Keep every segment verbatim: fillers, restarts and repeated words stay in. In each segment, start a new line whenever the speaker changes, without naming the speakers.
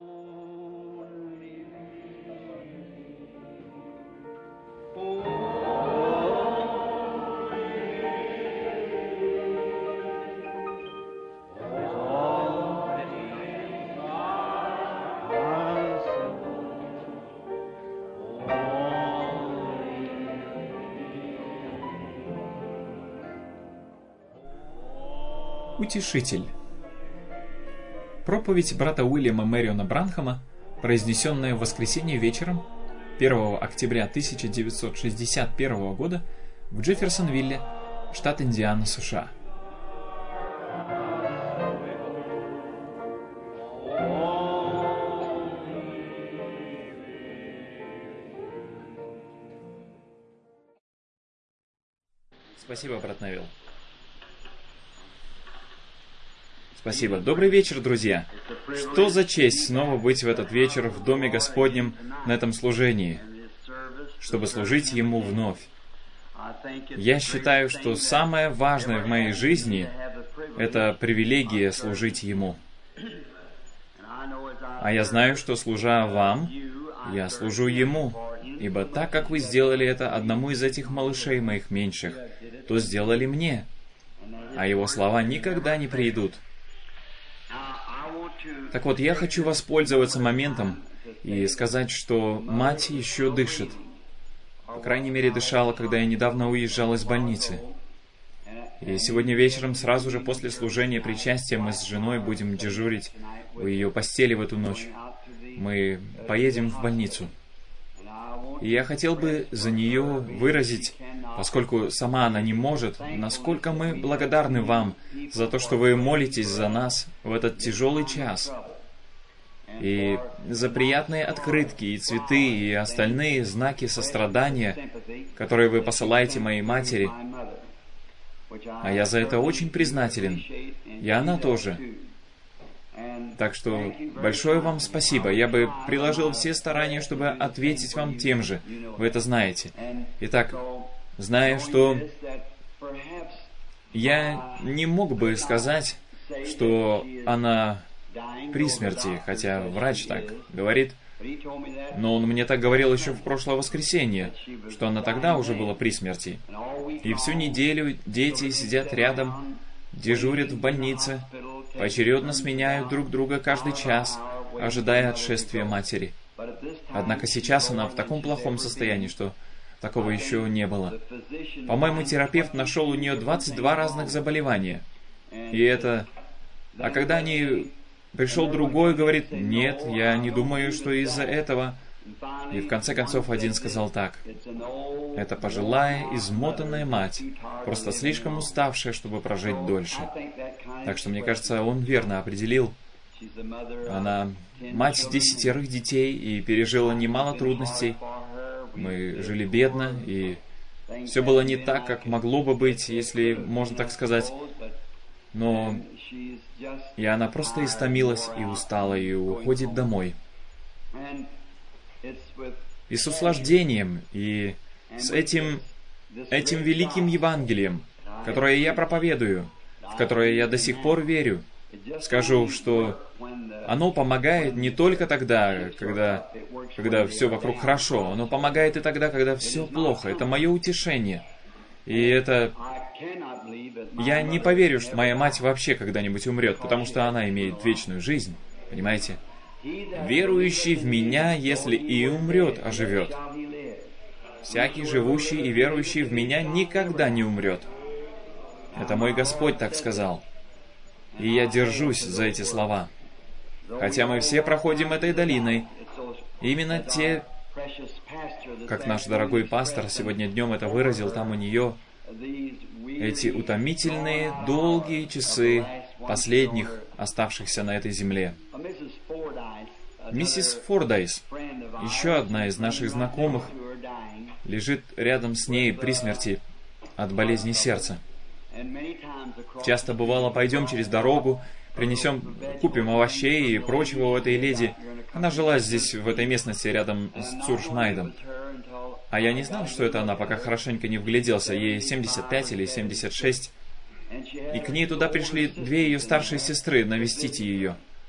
Утешитель. Проповедь брата Уильяма Мэриона Бранхама, произнесенная в воскресенье вечером первого октября тысяча девятьсот шестьдесят первого года в Джефферсонвилле, штат Индиана, США. Спасибо, брат Невилл. Спасибо. Добрый вечер, друзья. Что за честь снова быть в этот вечер в Доме Господнем на этом служении, чтобы служить Ему вновь. Я считаю, что самое важное в моей жизни — это привилегия служить Ему. А я знаю, что, служа вам, я служу Ему, ибо так как вы сделали это одному из этих малышей моих меньших, то сделали мне, а Его слова никогда не придут. Так вот, я хочу воспользоваться моментом и сказать, что мать еще дышит. По крайней мере, дышала, когда я недавно уезжал из больницы. И сегодня вечером, сразу же после служения причастия, мы с женой будем дежурить у ее постели в эту ночь. Мы поедем в больницу. И я хотел бы за нее выразить, поскольку сама она не может, насколько мы благодарны вам за то, что вы молитесь за нас в этот тяжелый час. И за приятные открытки, и цветы, и остальные знаки сострадания, которые вы посылаете моей матери. А я за это очень признателен. И она тоже. Так что большое вам спасибо. Я бы приложил все старания, чтобы ответить вам тем же. Вы это знаете. Итак, зная, что я не мог бы сказать, что она при смерти, хотя врач так говорит, но он мне так говорил еще в прошлое воскресенье, что она тогда уже была при смерти. И всю неделю дети сидят рядом, дежурят в больнице, поочередно сменяют друг друга каждый час, ожидая отшествия матери. Однако сейчас она в таком плохом состоянии, что такого еще не было. По-моему, терапевт нашел у нее двадцать два разных заболевания. И это... А когда они... Пришел другой, говорит, нет, я не думаю, что из-за этого... И в конце концов один сказал так: это пожилая, измотанная мать, просто слишком уставшая, чтобы прожить дольше. Так что, мне кажется, он верно определил. Она мать десятерых детей и пережила немало трудностей. Мы жили бедно, и все было не так, как могло бы быть, если можно так сказать. Но и она просто истомилась и устала, и уходит домой. И с услаждением, и с этим, этим великим Евангелием, которое я проповедую, в которое я до сих пор верю, скажу, что оно помогает не только тогда, когда, когда все вокруг хорошо, оно помогает и тогда, когда все плохо. Это мое утешение. И это... Я не поверю, что моя мать вообще когда-нибудь умрет, потому что она имеет вечную жизнь, понимаете? Верующий в Меня, если и умрет, оживет. Всякий живущий и верующий в Меня никогда не умрет. Это мой Господь так сказал. И я держусь за эти слова. Хотя мы все проходим этой долиной, именно те, как наш дорогой пастор сегодня днем это выразил там у нее, эти утомительные, долгие часы последних, оставшихся на этой земле. Миссис Фордайс, еще одна из наших знакомых, лежит рядом с ней при смерти от болезни сердца. Часто бывало, пойдем через дорогу, принесем, купим овощей и прочего у этой леди. Она жила здесь, в этой местности, рядом с Цуршнайдом. А я не знал, что это она, пока хорошенько не вгляделся. Ей семьдесят пять или семьдесят шесть. И к ней туда пришли две ее старшие сестры навестить ее.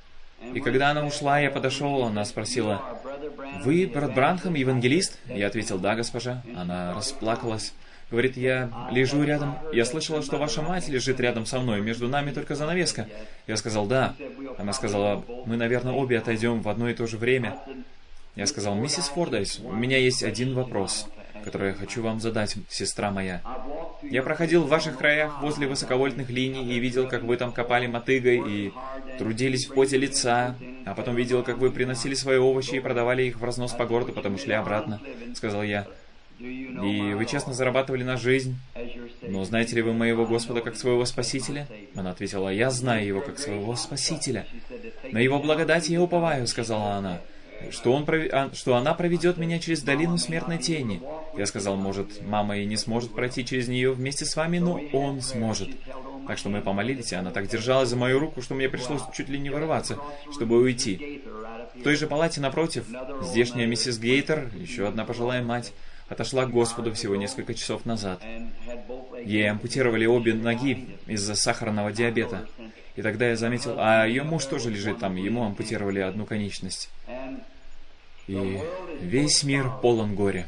И когда она ушла, я подошел, она спросила: «Вы брат Бранхам, евангелист?» Я ответил: «Да, госпожа». Она расплакалась. Говорит: «Я лежу рядом. Я слышала, что ваша мать лежит рядом со мной. Между нами только занавеска». Я сказал: «Да». Она сказала: «Мы, наверное, обе отойдем в одно и то же время». Я сказал: «Миссис Фордайс, у меня есть один вопрос, который я хочу вам задать, сестра моя. Я проходил в ваших краях возле высоковольтных линий и видел, как вы там копали мотыгой и трудились в поте лица, а потом видел, как вы приносили свои овощи и продавали их в разнос по городу, потом шли обратно», — сказал я. «И вы честно зарабатывали на жизнь. Но знаете ли вы моего Господа как своего Спасителя?» Она ответила: «Я знаю Его как своего Спасителя. На Его благодати я уповаю», — сказала она, что, он, что она проведет меня через долину смертной тени. Я сказал: «Может, мама и не сможет пройти через нее вместе с вами, но Он сможет». Так что мы помолились, и она так держалась за мою руку, что мне пришлось чуть ли не вырваться, чтобы уйти. В той же палате напротив, здешняя миссис Гейтер, еще одна пожилая мать, отошла к Господу всего несколько часов назад. Ей ампутировали обе ноги из-за сахарного диабета. И тогда я заметил, а ее муж тоже лежит там, ему ампутировали одну конечность. И весь мир полон горя.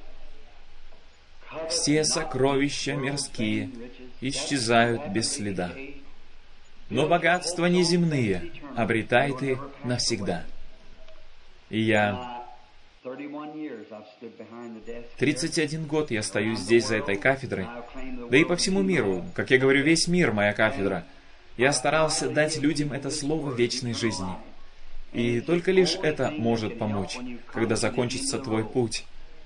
Все сокровища мирские исчезают без следа. Но богатства неземные обретай ты навсегда. И я... тридцать один год я стою здесь за этой кафедрой, да и по всему миру, как я говорю, весь мир моя кафедра. Я старался дать людям это слово вечной жизни. И только лишь это может помочь, когда закончится твой путь.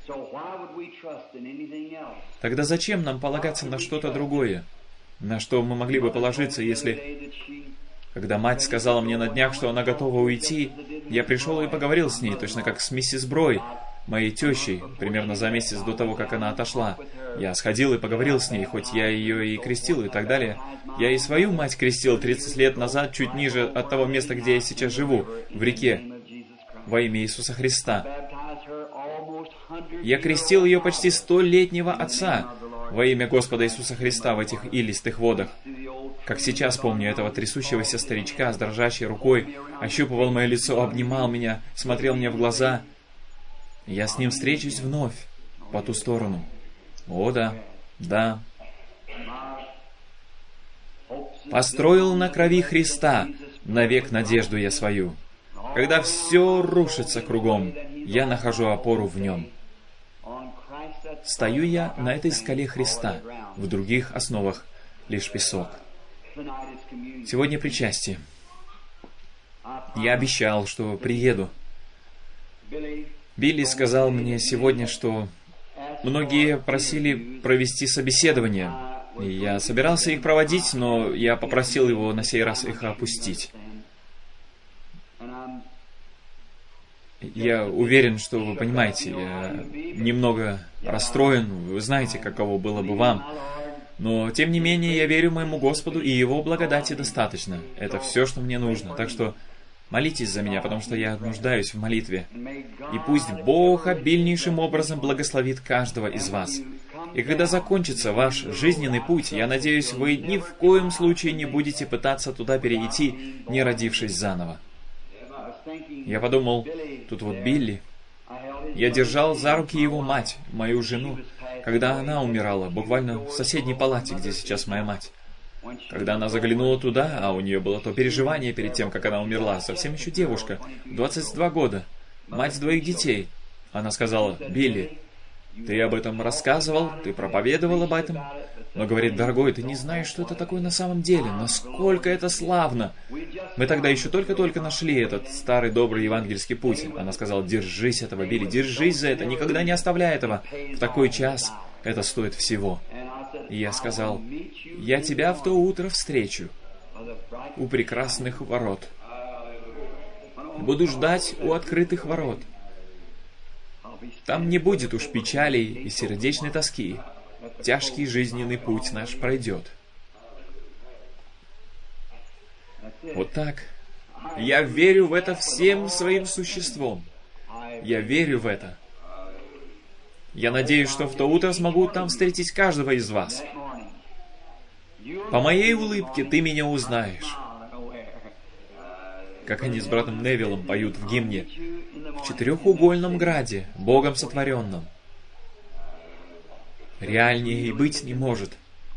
Тогда зачем нам полагаться на что-то другое? На что мы могли бы положиться, если... Когда мать сказала мне на днях, что она готова уйти, я пришел и поговорил с ней, точно как с миссис Брой, моей тещей, примерно за месяц до того, как она отошла. Я сходил и поговорил с ней, хоть я ее и крестил и так далее. Я и свою мать крестил тридцать лет назад, чуть ниже от того места, где я сейчас живу, в реке, во имя Иисуса Христа. Я крестил ее почти столетнего отца во имя Господа Иисуса Христа в этих илистых водах. Как сейчас помню этого трясущегося старичка с дрожащей рукой, ощупывал мое лицо, обнимал меня, смотрел мне в глаза. Я с ним встречусь вновь, по ту сторону. О да, да. Построил на крови Христа навек надежду я свою. Когда все рушится кругом, я нахожу опору в нем. Стою я на этой скале Христа, в других основах лишь песок. Сегодня причастие. Я обещал, что приеду. Билли сказал мне сегодня, что многие просили провести собеседование. И я собирался их проводить, но я попросил его на сей раз их опустить. Я уверен, что вы понимаете, я немного расстроен, вы знаете, каково было бы вам. Но, тем не менее, я верю моему Господу, и Его благодати достаточно. Это все, что мне нужно. Так что молитесь за меня, потому что я нуждаюсь в молитве. И пусть Бог обильнейшим образом благословит каждого из вас. И когда закончится ваш жизненный путь, я надеюсь, вы ни в коем случае не будете пытаться туда перейти, не родившись заново. Я подумал, тут вот Билли. Я держал за руки его мать, мою жену, когда она умирала, буквально в соседней палате, где сейчас моя мать. Когда она заглянула туда, а у нее было то переживание перед тем, как она умерла, совсем еще девушка, двадцать два года, мать двоих детей. Она сказала: «Билли, ты об этом рассказывал, ты проповедовал об этом, но, говорит, дорогой, ты не знаешь, что это такое на самом деле, насколько это славно. Мы тогда еще только-только нашли этот старый добрый евангельский путь». Она сказала: «Держись этого, Билли, держись за это, никогда не оставляй этого. В такой час это стоит всего». И я сказал: «Я тебя в то утро встречу у прекрасных ворот. Буду ждать у открытых ворот. Там не будет уж печалей и сердечной тоски. Тяжкий жизненный путь наш пройдет». Вот так. Я верю в это всем своим существом. Я верю в это. Я надеюсь, что в то утро смогу там встретить каждого из вас. По моей улыбке ты меня узнаешь. как они с братом Невиллом поют в гимне, в четырехугольном граде, Богом сотворенном. Реальнее и быть не может.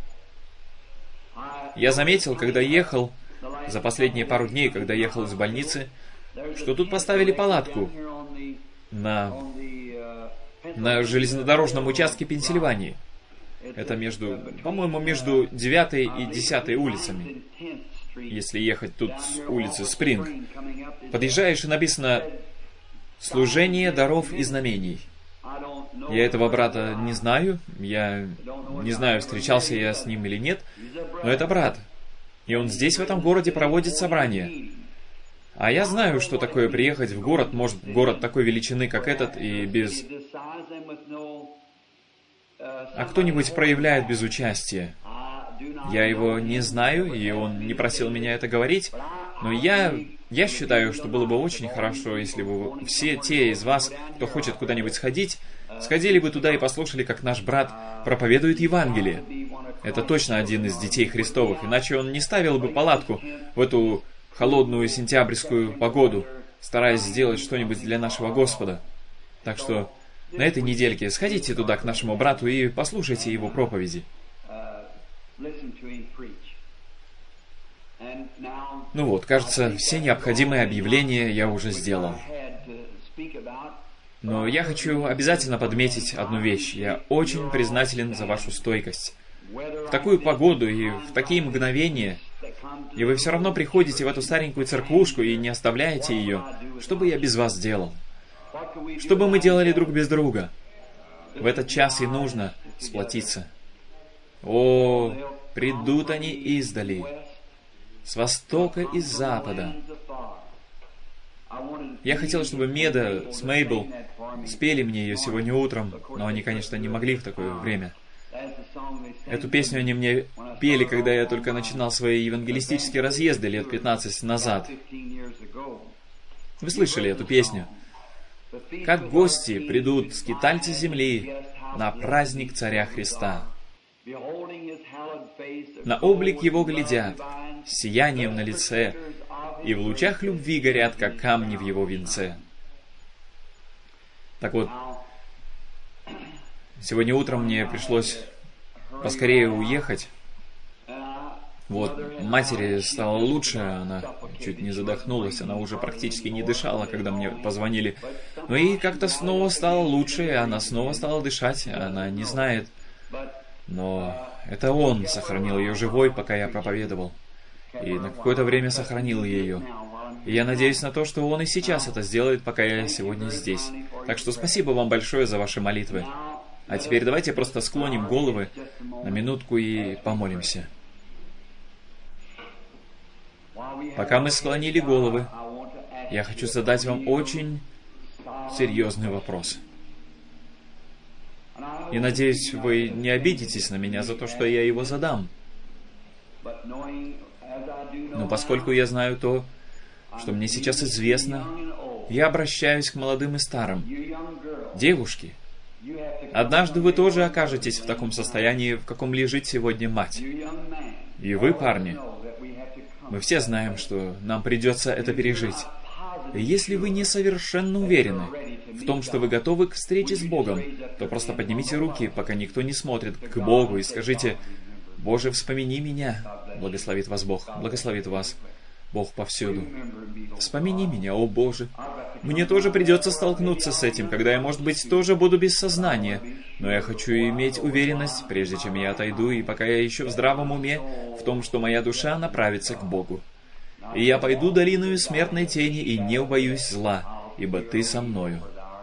Я заметил, когда ехал, за последние пару дней, когда ехал из больницы, что тут поставили палатку на, на железнодорожном участке Пенсильвании. Это между, по-моему, между девятой и десятой улицами. Если ехать тут с улицы Спринг. Подъезжаешь, и написано «Служение даров и знамений». Я этого брата не знаю, я не знаю, встречался я с ним или нет, но это брат. И он здесь, в этом городе, проводит собрания. А я знаю, что такое приехать в город, может, город такой величины, как этот, и без... А кто-нибудь проявляет безучастие. Я его не знаю, и он не просил меня это говорить, но я... Я считаю, что было бы очень хорошо, если бы все те из вас, кто хочет куда-нибудь сходить, сходили бы туда и послушали, как наш брат проповедует Евангелие. Это точно один из детей Христовых, иначе он не ставил бы палатку в эту холодную сентябрьскую погоду, стараясь сделать что-нибудь для нашего Господа. Так что на этой недельке сходите туда к нашему брату и послушайте его проповеди. Ну вот, кажется, все необходимые объявления я уже сделал. Но я хочу обязательно подметить одну вещь. Я очень признателен за вашу стойкость. В такую погоду и в такие мгновения, и вы все равно приходите в эту старенькую церквушку и не оставляете ее. Что бы я без вас делал? Что бы мы делали друг без друга? В этот час и нужно сплотиться. О, придут они издали, с востока и с запада. Я хотел, чтобы Меда с Мейбл спели мне ее сегодня утром, но они, конечно, не могли в такое время. Эту песню они мне пели, когда я только начинал свои евангелистические разъезды лет пятнадцать назад. Вы слышали эту песню? «Как гости придут скитальцы земли на праздник Царя Христа. На облик Его глядят, с сиянием на лице, и в лучах любви горят, как камни в Его венце». Так вот, сегодня утром мне пришлось поскорее уехать. Вот, матери стало лучше, она чуть не задохнулась, она уже практически не дышала, когда мне позвонили. Но и как-то снова стало лучше, и она снова стала дышать, она не знает. Но это Он сохранил ее живой, пока я проповедовал. И на какое-то время сохранил ее. И я надеюсь на то, что Он и сейчас это сделает, пока я сегодня здесь. Так что спасибо вам большое за ваши молитвы. А теперь давайте просто склоним головы на минутку и помолимся. Пока мы склонили головы, я хочу задать вам очень серьезный вопрос. И надеюсь, вы не обидитесь на меня за то, что я его задам. Но поскольку я знаю то, что мне сейчас известно, я обращаюсь к молодым и старым. Девушки, однажды вы тоже окажетесь в таком состоянии, в каком лежит сегодня мать. И вы, парни, мы все знаем, что нам придется это пережить. И если вы не совершенно уверены в том, что вы готовы к встрече с Богом, то просто поднимите руки, пока никто не смотрит, к Богу, и скажите: «Боже, вспомини меня». Благословит вас Бог, благословит вас Бог повсюду. Вспомини меня, о Боже. Мне тоже придется столкнуться с этим, когда я, может быть, тоже буду без сознания. Но я хочу иметь уверенность, прежде чем я отойду, и пока я еще в здравом уме, в том, что моя душа направится к Богу. И я пойду долиною смертной тени и не убоюсь зла, ибо Ты со мною.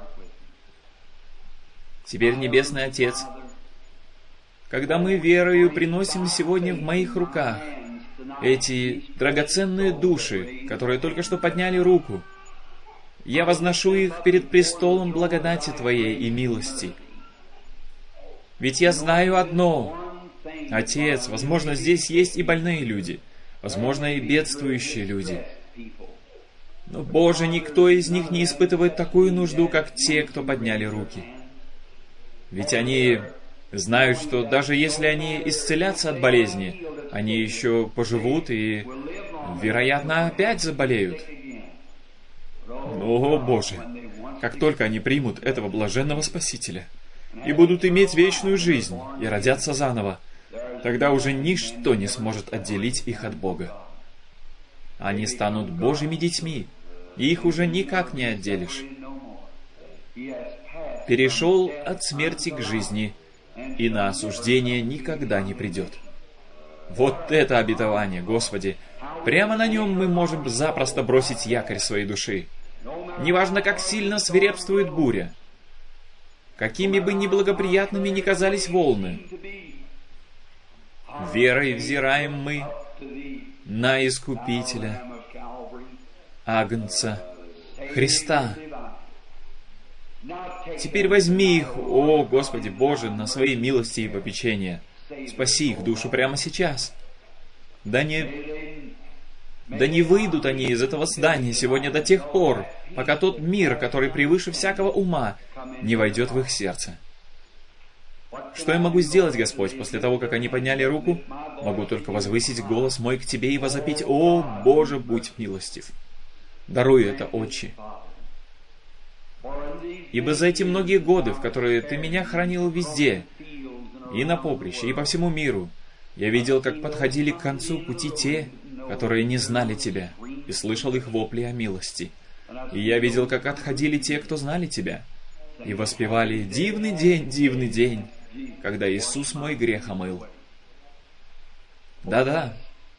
Теперь, Небесный Отец, когда мы верою приносим сегодня в моих руках эти драгоценные души, которые только что подняли руку, я возношу их перед престолом благодати Твоей и милости. Ведь я знаю одно, Отец, возможно, здесь есть и больные люди, возможно, и бедствующие люди. Но, Боже, никто из них не испытывает такую нужду, как те, кто подняли руки. Ведь они знают, что даже если они исцелятся от болезни, они еще поживут и, вероятно, опять заболеют. О, Боже! Как только они примут этого блаженного Спасителя и будут иметь вечную жизнь и родятся заново, тогда уже ничто не сможет отделить их от Бога. Они станут Божьими детьми, и их уже никак не отделишь. Перешел от смерти к жизни, и на осуждение никогда не придет. Вот это обетование, Господи! Прямо на нем мы можем запросто бросить якорь своей души. Неважно, как сильно свирепствует буря, какими бы неблагоприятными ни казались волны, верой взираем мы на Искупителя, Агнца, Христа. Теперь возьми их, о Господи Боже, на свои милости и попечения. Спаси их душу прямо сейчас. Да не... Да не выйдут они из этого здания сегодня до тех пор, пока тот мир, который превыше всякого ума, не войдет в их сердце. Что я могу сделать, Господь, после того, как они подняли руку? Могу только возвысить голос мой к Тебе и возопить: «О, Боже, будь милостив! Даруй это, Отче! Ибо за эти многие годы, в которые Ты меня хранил везде, и на поприще, и по всему миру, я видел, как подходили к концу пути те, которые не знали Тебя, и слышал их вопли о милости. И я видел, как отходили те, кто знали Тебя, и воспевали: «Дивный день, дивный день, когда Иисус мой грех омыл». Да-да.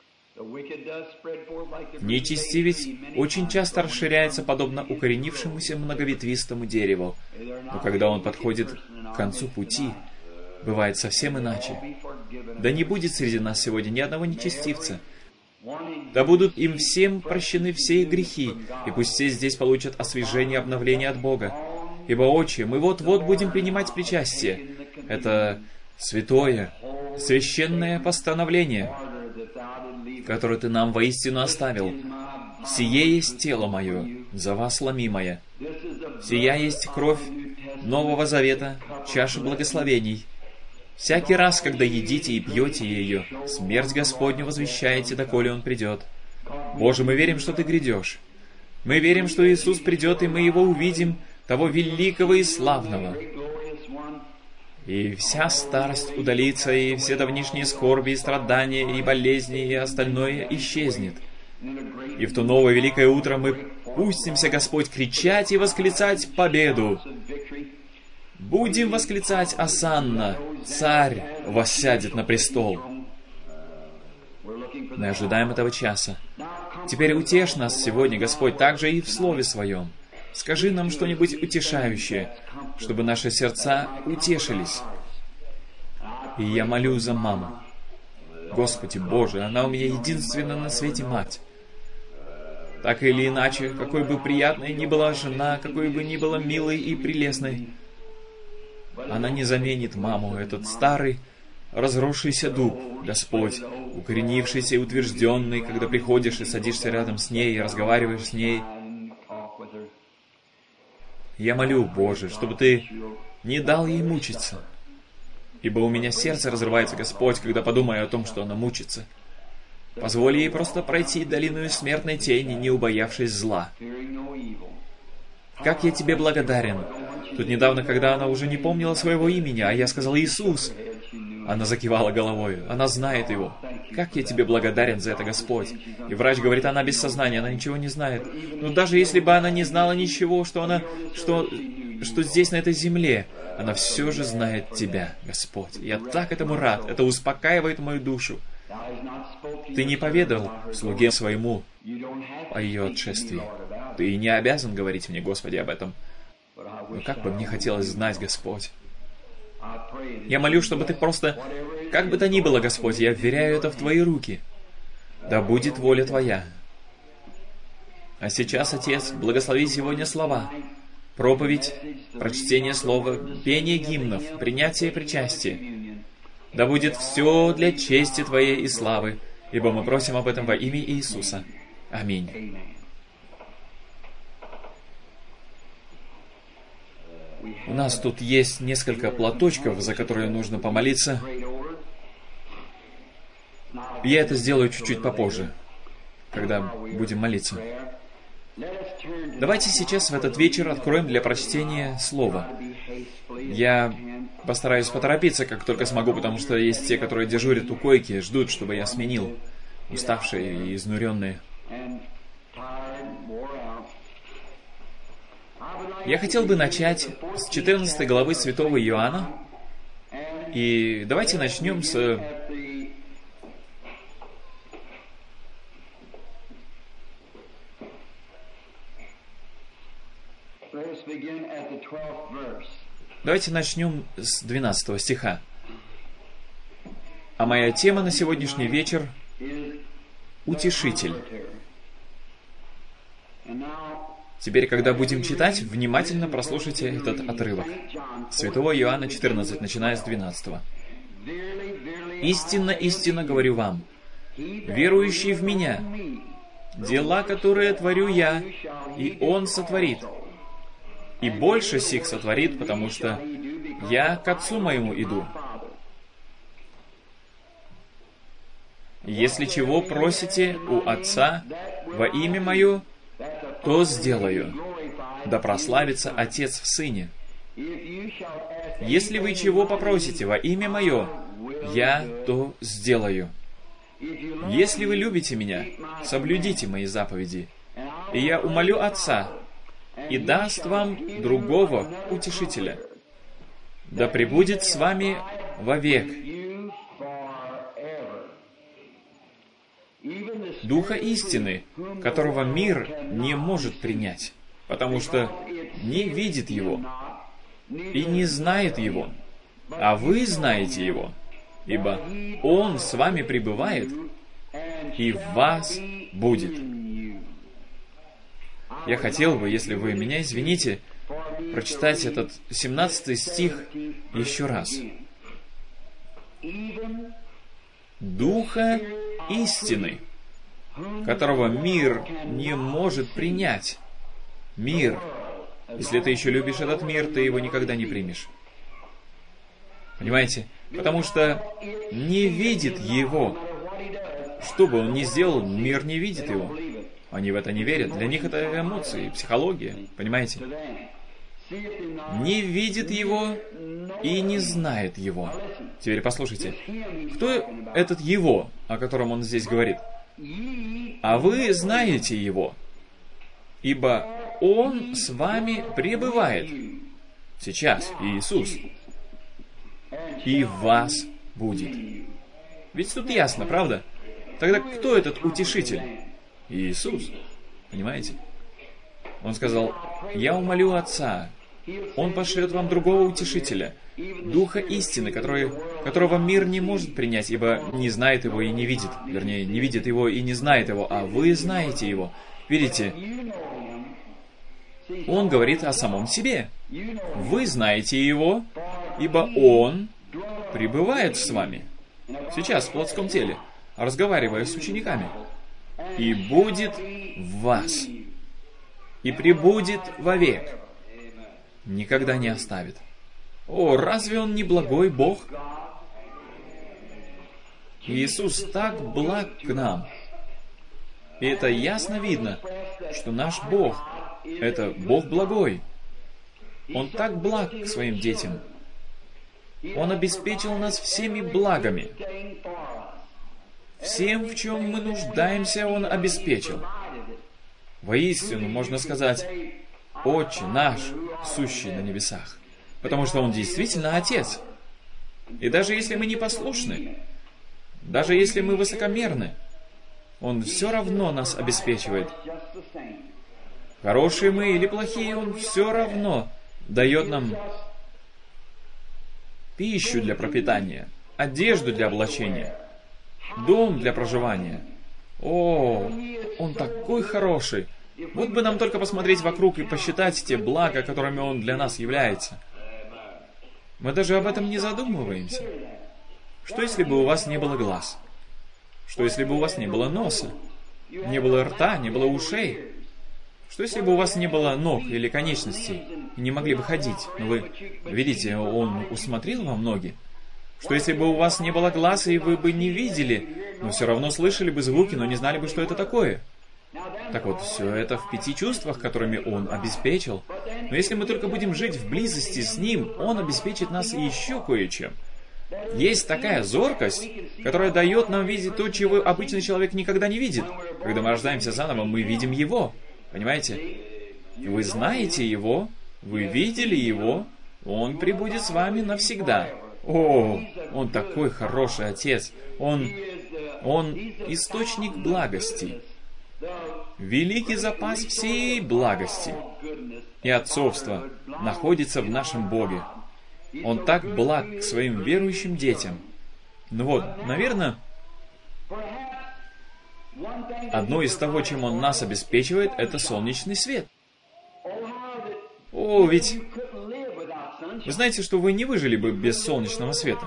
Нечестивец очень часто расширяется, подобно укоренившемуся многоветвистому дереву, но когда он подходит к концу пути, бывает совсем иначе. Да не будет среди нас сегодня ни одного нечестивца. Да будут им всем прощены все их грехи, и пусть все здесь получат освяжение и обновление от Бога. Ибо, Отче, мы вот-вот будем принимать причастие. Это святое, священное постановление, которое Ты нам воистину оставил. «Сие есть тело мое, за вас ломимое. Сия есть кровь Нового Завета, чаша благословений. Всякий раз, когда едите и пьете ее, смерть Господню возвещаете, доколе Он придет. Боже, мы верим, что Ты грядешь. Мы верим, что Иисус придет, и мы Его увидим, того великого и славного. И вся старость удалится, и все давнишние скорби, и страдания, и болезни, и остальное исчезнет. И в то новое великое утро мы пустимся, Господь, кричать и восклицать победу. Будем восклицать: «Осанна! Царь воссядет на престол!» Мы ожидаем этого часа. Теперь утешь нас сегодня, Господь, также и в Слове Своем. Скажи нам что-нибудь утешающее, чтобы наши сердца утешились. И я молю за маму. Господи Боже, она у меня единственная на свете мать. Так или иначе, какой бы приятной ни была жена, какой бы ни была милой и прелестной, она не заменит маму, этот старый, разросшийся дуб, Господь, укоренившийся и утвержденный, когда приходишь и садишься рядом с ней и разговариваешь с ней. Я молю, Боже, чтобы Ты не дал ей мучиться, ибо у меня сердце разрывается, Господь, когда подумаю о том, что она мучится. Позволь ей просто пройти долину смертной тени, не убоявшись зла. Как я Тебе благодарен. Тут недавно, когда она уже не помнила своего имени, а я сказал: «Иисус», она закивала головой. Она знает Его. Как я Тебе благодарен за это, Господь. И врач говорит, она без сознания, она ничего не знает. Но даже если бы она не знала ничего, что она, что, что здесь, на этой земле, она все же знает Тебя, Господь. Я так этому рад. Это успокаивает мою душу. Ты не поведал слуге своему о ее отшествии. Ты не обязан говорить мне, Господи, об этом. Но как бы мне хотелось знать, Господь. Я молю, чтобы Ты просто... Как бы то ни было, Господь, я вверяю это в Твои руки. Да будет воля Твоя. А сейчас, Отец, благослови сегодня слова, проповедь, прочтение слова, пение гимнов, принятие причастия. Да будет все для чести Твоей и славы, ибо мы просим об этом во имя Иисуса. Аминь. У нас тут есть несколько платочков, за которые нужно помолиться. Я это сделаю чуть-чуть попозже, когда будем молиться. Давайте сейчас в этот вечер откроем для прочтения Слово. Я постараюсь поторопиться, как только смогу, потому что есть те, которые дежурят у койки, ждут, чтобы я сменил, уставшие и изнуренные. Я хотел бы начать с четырнадцатой главы Святого Иоанна, и давайте начнем с... Давайте начнем с двенадцатого стиха. А моя тема на сегодняшний вечер — «Утешитель». Теперь, когда будем читать, внимательно прослушайте этот отрывок. Святого Иоанна четырнадцать, начиная с двенадцатого. «Истинно, истинно говорю вам, верующий в Меня, дела, которые творю Я, и Он сотворит, и больше сих сотворит, потому что Я к Отцу Моему иду. Если чего просите у Отца во имя Мое, то сделаю, да прославится Отец в Сыне. Если вы чего попросите во имя Мое, Я то сделаю. Если вы любите Меня, соблюдите Мои заповеди, и Я умолю Отца, и даст вам другого Утешителя, да пребудет с вами вовек, Духа истины, которого мир не может принять, потому что не видит Его и не знает Его, а вы знаете Его, ибо Он с вами пребывает и в вас будет». Я хотел бы, если вы меня извините, прочитать этот семнадцатый стих еще раз. «Духа истины, которого мир не может принять». Мир. Если ты еще любишь этот мир, ты его никогда не примешь. Понимаете? Потому что не видит его. Что бы он ни сделал, мир не видит его. Они в это не верят. Для них это эмоции, психология. Понимаете? Не видит его и не знает его. Теперь послушайте. Кто этот его, о котором он здесь говорит? А вы знаете его, ибо он с вами пребывает. Сейчас Иисус. И в вас будет. Ведь тут ясно, правда? Тогда кто этот утешитель? Иисус. Понимаете? Он сказал: «Я умолю Отца, Он пошлет вам другого утешителя, Духа истины, который, которого мир не может принять, ибо не знает Его и не видит». Вернее, не видит Его и не знает Его, а вы знаете Его. Видите? Он говорит о самом себе. Вы знаете Его, ибо Он пребывает с вами. Сейчас, в плотском теле, разговаривая с учениками. «И будет в вас, и пребудет вовек, никогда не оставит». О, разве Он не благой Бог? Иисус так благ к нам. И это ясно видно, что наш Бог — это Бог благой. Он так благ к своим детям. Он обеспечил нас всеми благами. Всем, в чем мы нуждаемся, Он обеспечил. Воистину, можно сказать, «Отче наш, сущий на небесах», потому что Он действительно Отец. И даже если мы непослушны, даже если мы высокомерны, Он все равно нас обеспечивает. Хорошие мы или плохие, Он все равно дает нам пищу для пропитания, одежду для облачения, дом для проживания. О, Он такой хороший! Вот бы нам только посмотреть вокруг и посчитать те блага, которыми Он для нас является. Мы даже об этом не задумываемся. Что если бы у вас не было глаз? Что если бы у вас не было носа? Не было рта, не было ушей? Что если бы у вас не было ног или конечностей, и не могли бы ходить? Но вы видите, Он усмотрел вам ноги. Что если бы у вас не было глаз, и вы бы не видели, но все равно слышали бы звуки, но не знали бы, что это такое? Так вот, все это в пяти чувствах, которыми Он обеспечил. Но если мы только будем жить в близости с Ним, Он обеспечит нас еще кое-чем. Есть такая зоркость, которая дает нам видеть то, чего обычный человек никогда не видит. Когда мы рождаемся заново, мы видим Его. Понимаете? Вы знаете Его, вы видели Его, Он пребудет с вами навсегда. О, Он такой хороший Отец. Он, Он источник благости. Великий запас всей благости и отцовства находится в нашем Боге. Он так благ к своим верующим детям. Ну вот, наверное, одно из того, чем Он нас обеспечивает, это солнечный свет. О, ведь вы знаете, что вы не выжили бы без солнечного света.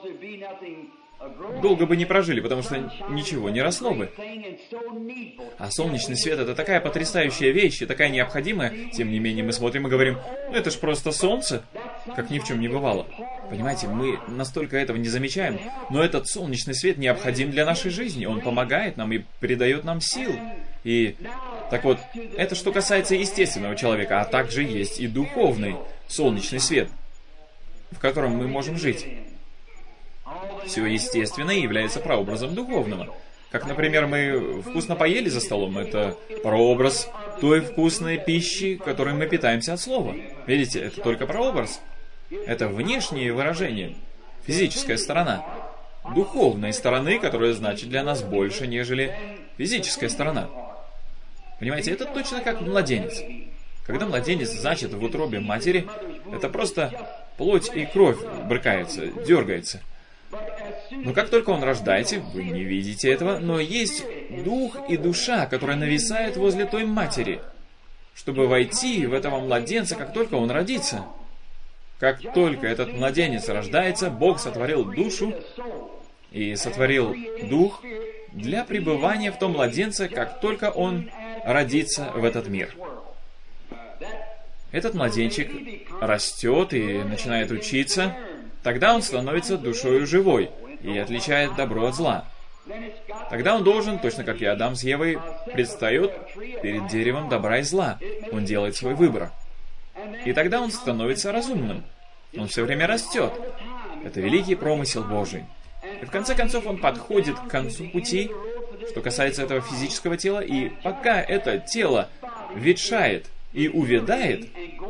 Долго бы не прожили, потому что ничего не росло бы. А солнечный свет — это такая потрясающая вещь и такая необходимая. Тем не менее, мы смотрим и говорим, ну это ж просто солнце, как ни в чем не бывало. Понимаете, мы настолько этого не замечаем, но этот солнечный свет необходим для нашей жизни. Он помогает нам и придает нам сил. И так вот, это что касается естественного человека, а также есть и духовный солнечный свет, в котором мы можем жить. Все естественное является прообразом духовного. Как, например, мы вкусно поели за столом, это прообраз той вкусной пищи, которой мы питаемся от слова. Видите, это только прообраз. Это внешнее выражение, физическая сторона. Духовной стороны, которая значит для нас больше, нежели физическая сторона. Понимаете, это точно как младенец. Когда младенец зачат в утробе матери, это просто плоть и кровь брыкается, дергается. Но как только он рождается, вы не видите этого, но есть дух и душа, которые нависают возле той матери, чтобы войти в этого младенца, как только он родится. Как только этот младенец рождается, Бог сотворил душу и сотворил дух для пребывания в том младенце, как только он родится в этот мир. Этот младенчик растет и начинает учиться. Тогда он становится душою живой и отличает добро от зла. Тогда он должен, точно как и Адам с Евой, предстает перед деревом добра и зла. Он делает свой выбор. И тогда он становится разумным. Он все время растет. Это великий промысел Божий. И в конце концов он подходит к концу пути, что касается этого физического тела, и пока это тело ветшает и увядает,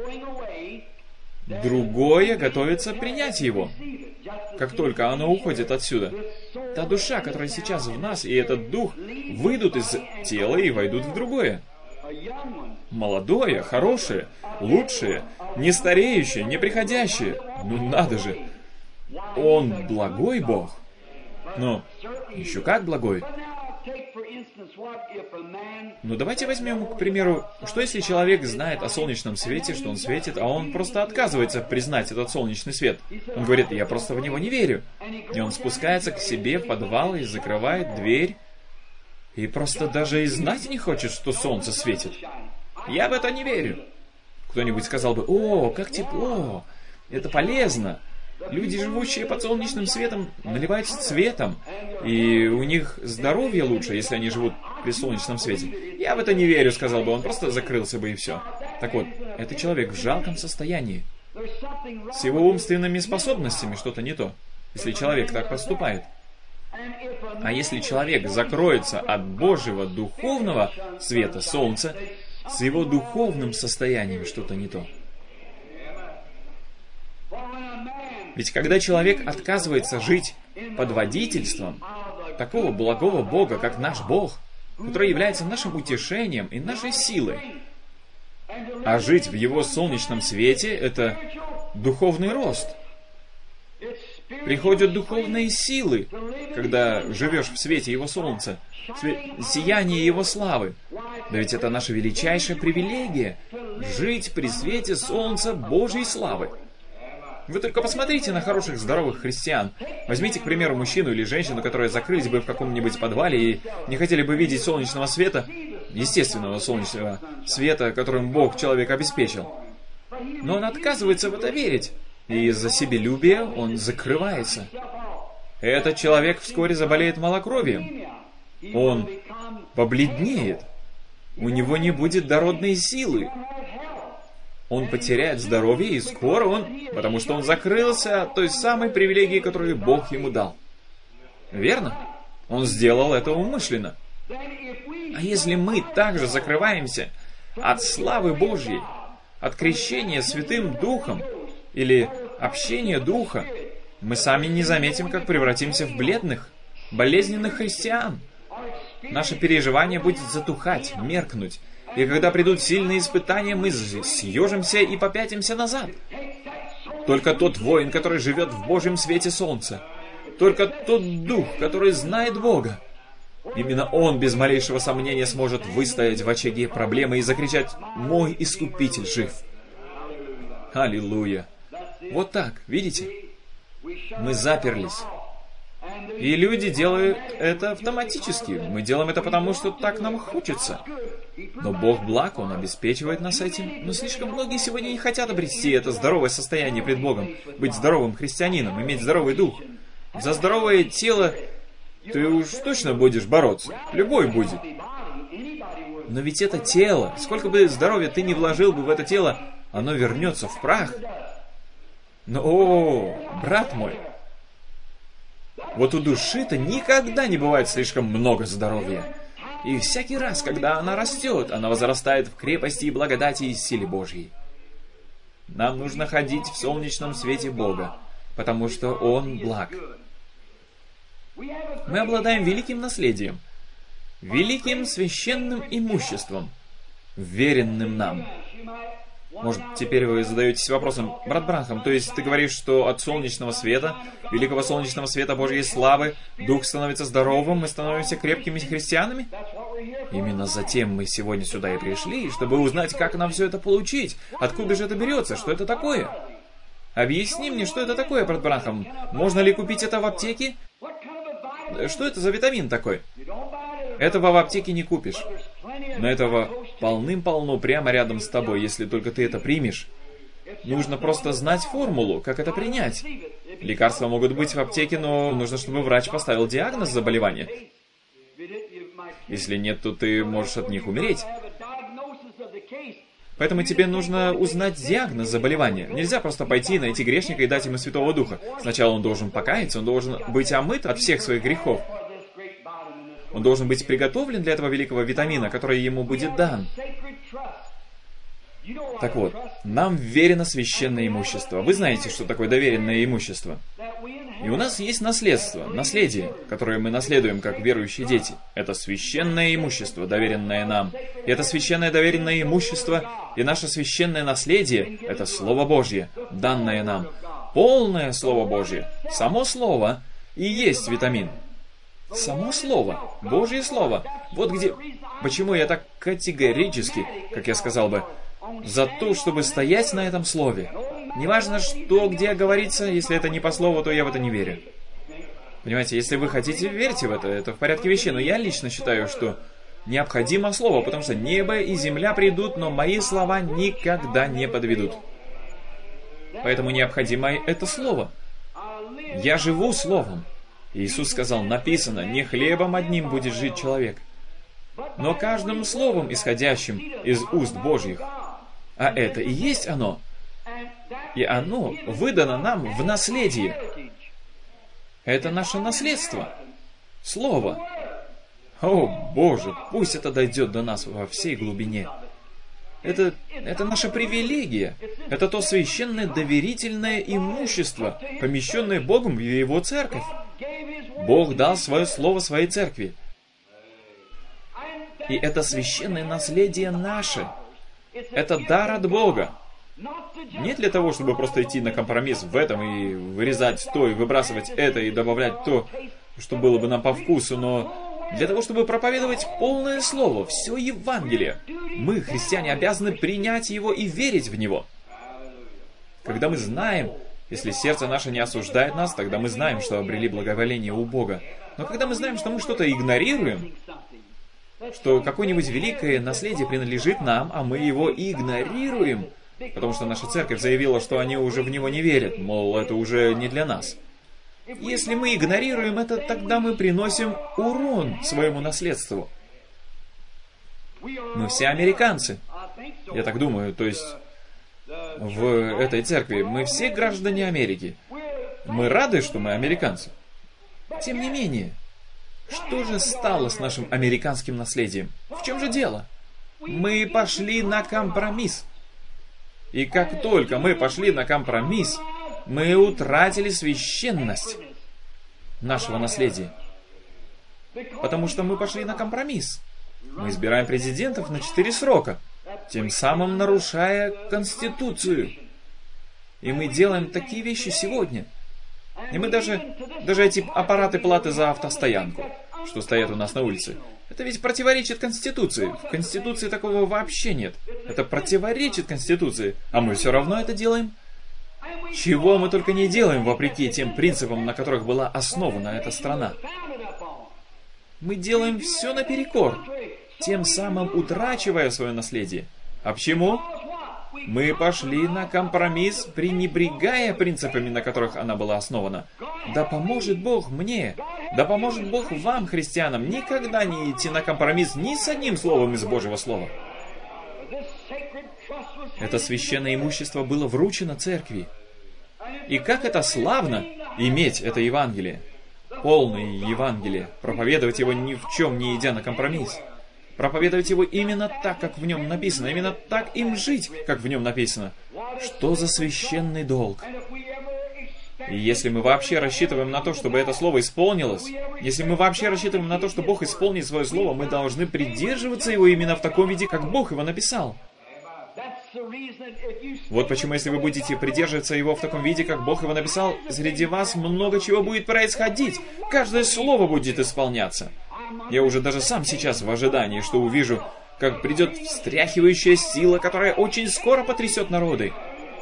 другое готовится принять его. Как только оно уходит отсюда, та душа, которая сейчас в нас, и этот дух выйдут из тела и войдут в другое. Молодое, хорошее, лучшее, не стареющее, не приходящее. Ну надо же! Он благой Бог. Но еще как благой. Ну давайте возьмем, к примеру, что если человек знает о солнечном свете, что он светит, а он просто отказывается признать этот солнечный свет. Он говорит, я просто в него не верю. И он спускается к себе в подвал и закрывает дверь, и просто даже и знать не хочет, что солнце светит. Я в это не верю. Кто-нибудь сказал бы, о, как тепло, это полезно. Люди, живущие под солнечным светом, наливаются цветом, и у них здоровье лучше, если они живут при солнечном свете. Я в это не верю, сказал бы, он просто закрылся бы и все. Так вот, этот человек в жалком состоянии. С его умственными способностями что-то не то, если человек так поступает. А если человек закроется от Божьего духовного света, солнца, с его духовным состоянием что-то не то. Ведь когда человек отказывается жить под водительством такого благого Бога, как наш Бог, который является нашим утешением и нашей силой, а жить в Его солнечном свете — это духовный рост. Приходят духовные силы, когда живешь в свете Его солнца, сияние Его славы. Да ведь это наша величайшая привилегия — жить при свете солнца Божьей славы. Вы только посмотрите на хороших, здоровых христиан. Возьмите, к примеру, мужчину или женщину, которые закрылись бы в каком-нибудь подвале и не хотели бы видеть солнечного света, естественного солнечного света, которым Бог человека обеспечил. Но он отказывается в это верить, и из-за себелюбия он закрывается. Этот человек вскоре заболеет малокровием. Он побледнеет. у него не будет дородной силы. Он потеряет здоровье, и скоро он... Потому что он закрылся от той самой привилегии, которую Бог ему дал. Верно? Он сделал это умышленно. А если мы также закрываемся от славы Божьей, от крещения Святым Духом или общения Духа, мы сами не заметим, как превратимся в бледных, болезненных христиан. Наше переживание будет затухать, меркнуть. И когда придут сильные испытания, мы съежимся и попятимся назад. Только тот воин, который живет в Божьем свете солнца, только тот дух, который знает Бога, именно он без малейшего сомнения сможет выстоять в очаге проблемы и закричать: «Мой Искупитель жив!» Аллилуйя! Вот так, видите? Мы заперлись. И люди делают это автоматически. Мы делаем это потому, что так нам хочется. Но Бог благ, Он обеспечивает нас этим. Но слишком многие сегодня не хотят обрести это здоровое состояние пред Богом, быть здоровым христианином, иметь здоровый дух. За здоровое тело ты уж точно будешь бороться. Любой будет. Но ведь это тело, сколько бы здоровья ты ни вложил бы в это тело, оно вернется в прах. Но, о, брат мой, вот у души-то никогда не бывает слишком много здоровья. И всякий раз, когда она растет, она возрастает в крепости и благодати и силе Божьей. Нам нужно ходить в солнечном свете Бога, потому что Он благ. Мы обладаем великим наследием, великим священным имуществом, веренным нам. Может, теперь вы задаетесь вопросом: брат Бранхам, то есть ты говоришь, что от солнечного света, великого солнечного света Божьей славы, дух становится здоровым, мы становимся крепкими христианами? Именно затем мы сегодня сюда и пришли, чтобы узнать, как нам все это получить, откуда же это берется, что это такое. Объясни мне, что это такое, брат Бранхам. Можно ли купить это в аптеке? Что это за витамин такой? Этого в аптеке не купишь. Но этого полным-полно прямо рядом с тобой, если только ты это примешь. Нужно просто знать формулу, как это принять. Лекарства могут быть в аптеке, но нужно, чтобы врач поставил диагноз заболевания. Если нет, то ты можешь от них умереть. Поэтому тебе нужно узнать диагноз заболевания. Нельзя просто пойти, найти грешника и дать ему Святого Духа. Сначала он должен покаяться, он должен быть омыт от всех своих грехов. Он должен быть приготовлен для этого великого витамина, который ему будет дан. Так вот, нам вверено священное имущество. Вы знаете, что такое доверенное имущество. И у нас есть наследство, наследие, которое мы наследуем как верующие дети. Это священное имущество, доверенное нам. И это священное доверенное имущество и наше священное наследие — это Слово Божье, данное нам. Полное Слово Божье. Само Слово и есть витамин. Само Слово, Божье Слово. Вот где... Почему я так категорически, как я сказал бы, за то, чтобы стоять на этом Слове. Неважно, что где говорится, если это не по Слову, то я в это не верю. Понимаете, если вы хотите, верьте в это, это в порядке вещей. Но я лично считаю, что необходимо Слово, потому что небо и земля придут, но мои слова никогда не подведут. Поэтому необходимо это Слово. Я живу Словом. Иисус сказал: написано, не хлебом одним будет жить человек, но каждым словом, исходящим из уст Божьих. А это и есть оно. И оно выдано нам в наследие. Это наше наследство. Слово. О, Боже, пусть это дойдет до нас во всей глубине. Это, это наша привилегия. Это то священное доверительное имущество, помещенное Богом в Его церковь. Бог дал свое слово своей церкви. И это священное наследие наше. Это дар от Бога. Не для того, чтобы просто идти на компромисс в этом и вырезать то, и выбрасывать это, и добавлять то, что было бы нам по вкусу, но для того, чтобы проповедовать полное слово, все Евангелие. Мы, христиане, обязаны принять его и верить в него. Когда мы знаем, если сердце наше не осуждает нас, тогда мы знаем, что обрели благоволение у Бога. Но когда мы знаем, что мы что-то игнорируем, что какое-нибудь великое наследие принадлежит нам, а мы его игнорируем, потому что наша церковь заявила, что они уже в него не верят, мол, это уже не для нас. Если мы игнорируем это, тогда мы приносим урон своему наследству. Мы все американцы. Я так думаю, то есть в этой церкви мы все граждане Америки. Мы рады, что мы американцы. Тем не менее, что же стало с нашим американским наследием? В чем же дело? Мы пошли на компромисс. И как только мы пошли на компромисс, мы утратили священность нашего наследия. Потому что мы пошли на компромисс. Мы избираем президентов на четыре срока, тем самым нарушая Конституцию. И мы делаем такие вещи сегодня. И мы даже, даже эти аппараты платы за автостоянку, что стоят у нас на улице, это ведь противоречит Конституции. В Конституции такого вообще нет. Это противоречит Конституции, а мы все равно это делаем. Чего мы только не делаем, вопреки тем принципам, на которых была основана эта страна. Мы делаем все наперекор, тем самым утрачивая свое наследие. А почему? Мы пошли на компромисс, пренебрегая принципами, на которых она была основана. Да поможет Бог мне, да поможет Бог вам, христианам, никогда не идти на компромисс ни с одним словом из Божьего Слова. Это священное имущество было вручено церкви. И как это славно иметь это Евангелие, полное Евангелие, проповедовать его ни в чем не идя на компромисс. Проповедовать его именно так, как в нем написано, именно так им жить, как в нем написано. Что за священный долг? И если мы вообще рассчитываем на то, чтобы это слово исполнилось, если мы вообще рассчитываем на то, что Бог исполнит свое слово, мы должны придерживаться его именно в таком виде, как Бог его написал. Вот почему, если вы будете придерживаться его в таком виде, как Бог его написал, среди вас много чего будет происходить. Каждое слово будет исполняться. Я уже даже сам сейчас в ожидании, что увижу, как придет встряхивающая сила, которая очень скоро потрясет народы.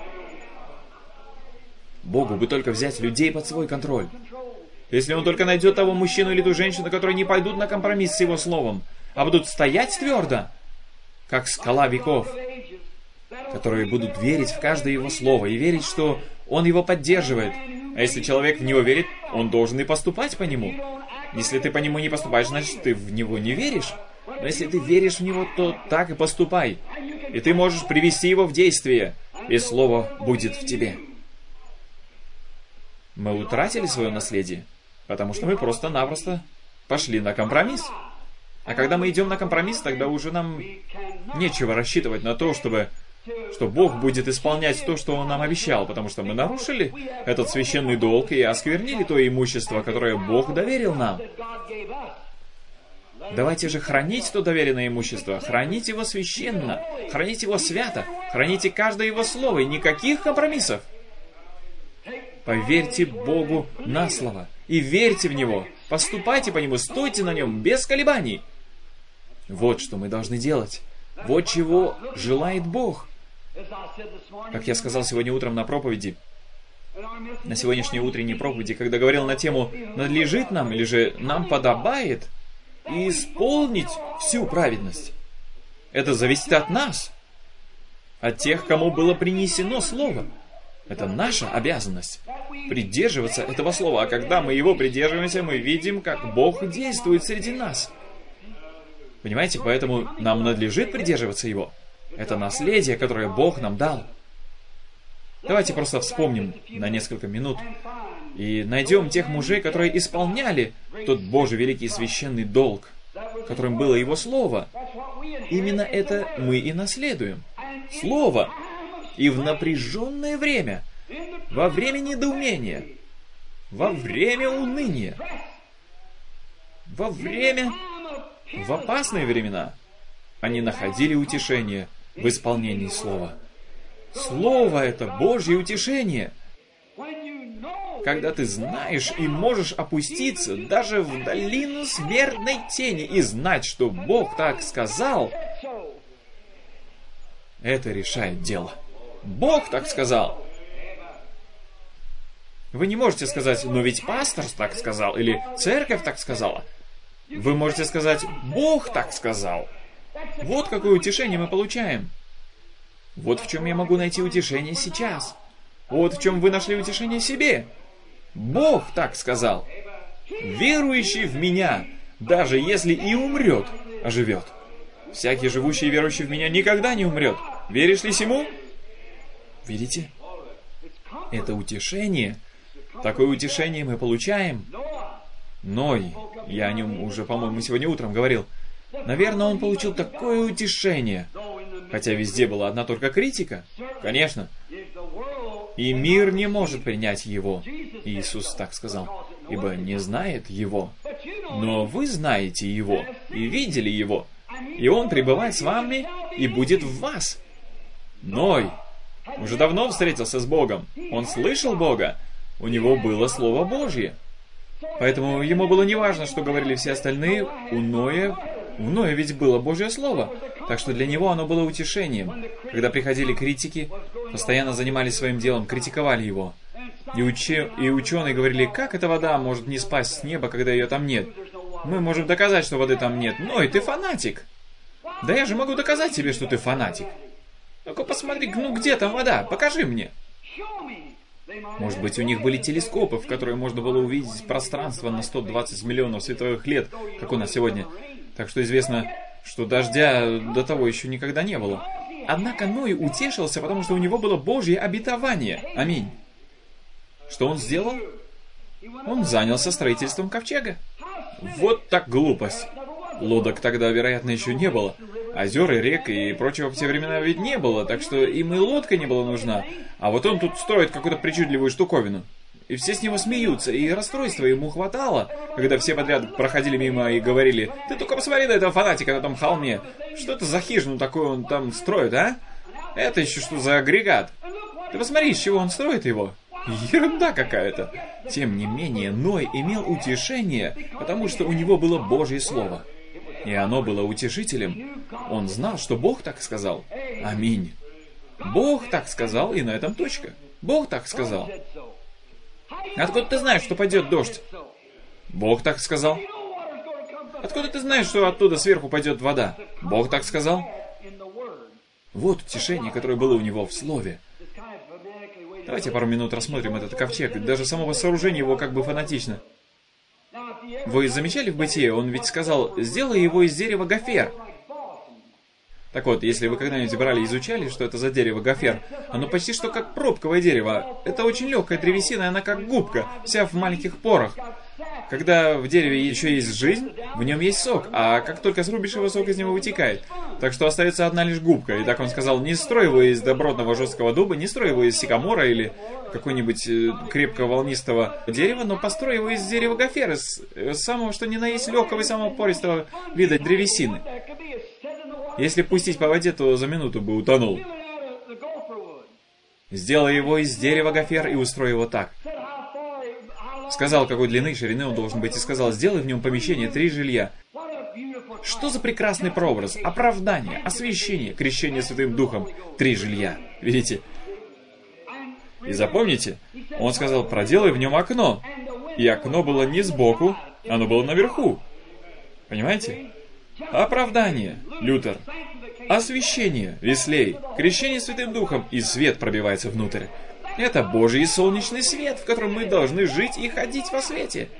Богу бы только взять людей под свой контроль. Если Он только найдет того мужчину или ту женщину, которые не пойдут на компромисс с Его словом, а будут стоять твердо, как скала веков, которые будут верить в каждое Его слово и верить, что Он его поддерживает. А если человек в него верит, он должен и поступать по нему. Если ты по нему не поступаешь, значит, ты в него не веришь. Но если ты веришь в него, то так и поступай. И ты можешь привести его в действие, и слово будет в тебе. Мы утратили свое наследие, потому что мы просто-напросто пошли на компромисс. А когда мы идем на компромисс, тогда уже нам нечего рассчитывать на то, чтобы... что Бог будет исполнять то, что Он нам обещал, потому что мы нарушили этот священный долг и осквернили то имущество, которое Бог доверил нам. Давайте же хранить то доверенное имущество, хранить его священно, хранить его свято, храните каждое его слово и никаких компромиссов. Поверьте Богу на слово и верьте в Него, поступайте по Нему, стойте на Нем без колебаний. Вот что мы должны делать. Вот чего желает Бог. Как я сказал сегодня утром на проповеди, на сегодняшней утренней проповеди, когда говорил на тему «надлежит нам» или же «нам подобает» исполнить всю праведность. Это зависит от нас, от тех, кому было принесено Слово. Это наша обязанность придерживаться этого Слова. А когда мы его придерживаемся, мы видим, как Бог действует среди нас. Понимаете, поэтому нам надлежит придерживаться его. Это наследие, которое Бог нам дал. Давайте просто вспомним на несколько минут и найдем тех мужей, которые исполняли тот Божий великий священный долг, которым было Его Слово. Именно это мы и наследуем. Слово. И в напряженное время, во время недоумения, во время уныния, во время... В опасные времена они находили утешение в исполнении Слова. Слово — это Божье утешение. Когда ты знаешь и можешь опуститься даже в долину смертной тени и знать, что Бог так сказал, это решает дело. Бог так сказал. Вы не можете сказать, но ведь пастор так сказал, или церковь так сказала. Вы можете сказать, Бог так сказал. Вот какое утешение мы получаем. Вот в чем я могу найти утешение сейчас. Вот в чем вы нашли утешение себе. Бог так сказал. Верующий в Меня, даже если и умрет, оживет. Всякий, живущий и верующий в Меня, никогда не умрет. Веришь ли сему? Видите? Это утешение. Такое утешение мы получаем. Ной, я о нем уже, по-моему, сегодня утром говорил. Наверное, он получил такое утешение. Хотя везде была одна только критика. Конечно. И мир не может принять его. Иисус так сказал. Ибо не знает его. Но вы знаете его и видели его. И он пребывает с вами и будет в вас. Ной уже давно встретился с Богом. Он слышал Бога. У него было Слово Божье. Поэтому ему было неважно, что говорили все остальные. У Ноя, у Ноя ведь было Божье Слово. Так что для него оно было утешением. Когда приходили критики, постоянно занимались своим делом, критиковали его. И, учи, и ученые говорили, как эта вода может не спасть с неба, когда ее там нет? Мы можем доказать, что воды там нет. Ной, ты фанатик. Да я же могу доказать тебе, что ты фанатик. Ну-ка посмотри, ну где там вода? Покажи мне. Может быть, у них были телескопы, в которые можно было увидеть пространство на сто двадцать миллионов световых лет, как у нас сегодня. Так что известно, что дождя до того еще никогда не было. Однако Ной утешился, потому что у него было Божье обетование. Аминь. Что он сделал? Он занялся строительством ковчега. Вот так глупость. Лодок тогда, вероятно, еще не было. Озер и рек и прочего в те времена ведь не было, так что им и лодка не была нужна. А вот он тут строит какую-то причудливую штуковину. И все с него смеются, и расстройства ему хватало, когда все подряд проходили мимо и говорили, «Ты только посмотри на этого фанатика на том холме. Что это за хижину такую он там строит, а? Это еще что за агрегат? Ты посмотри, с чего он строит его». Ерунда какая-то. Тем не менее, Ной имел утешение, потому что у него было Божье Слово. И оно было утешителем. Он знал, что Бог так сказал. Аминь. Бог так сказал, и на этом точка. Бог так сказал. Откуда ты знаешь, что пойдет дождь? Бог так сказал. Откуда ты знаешь, что оттуда сверху пойдет вода? Бог так сказал. Вот утешение, которое было у него в Слове. Давайте пару минут рассмотрим этот ковчег. Даже само сооружение его как бы фанатично. Вы замечали в Бытие? Он ведь сказал, сделай его из дерева гофер. Так вот, если вы когда-нибудь брали и изучали, что это за дерево гофер, оно почти что как пробковое дерево. Это очень легкая древесина, и она как губка, вся в маленьких порах. Когда в дереве еще есть жизнь, в нем есть сок, а как только срубишь его, сок из него вытекает. Так что остается одна лишь губка. И так он сказал, не строй его из добротного жесткого дуба, не строй его из сикамора или какой-нибудь крепкого волнистого дерева, но построй его из дерева гофер, из самого что ни на есть легкого и самого пористого вида древесины. Если пустить по воде, то за минуту бы утонул. Сделай его из дерева гофер и устрой его так. Сказал, какой длины и ширины он должен быть, и сказал, сделай в нем помещение три жилья. Что за прекрасный прообраз? Оправдание, освящение, крещение Святым Духом. Три жилья. Видите? И запомните, он сказал, проделай в нем окно. И окно было не сбоку, оно было наверху. Понимаете? Оправдание, Лютер. Освящение, Веслей. Крещение Святым Духом, и свет пробивается внутрь. Это Божий солнечный свет, в котором мы должны жить и ходить во свете.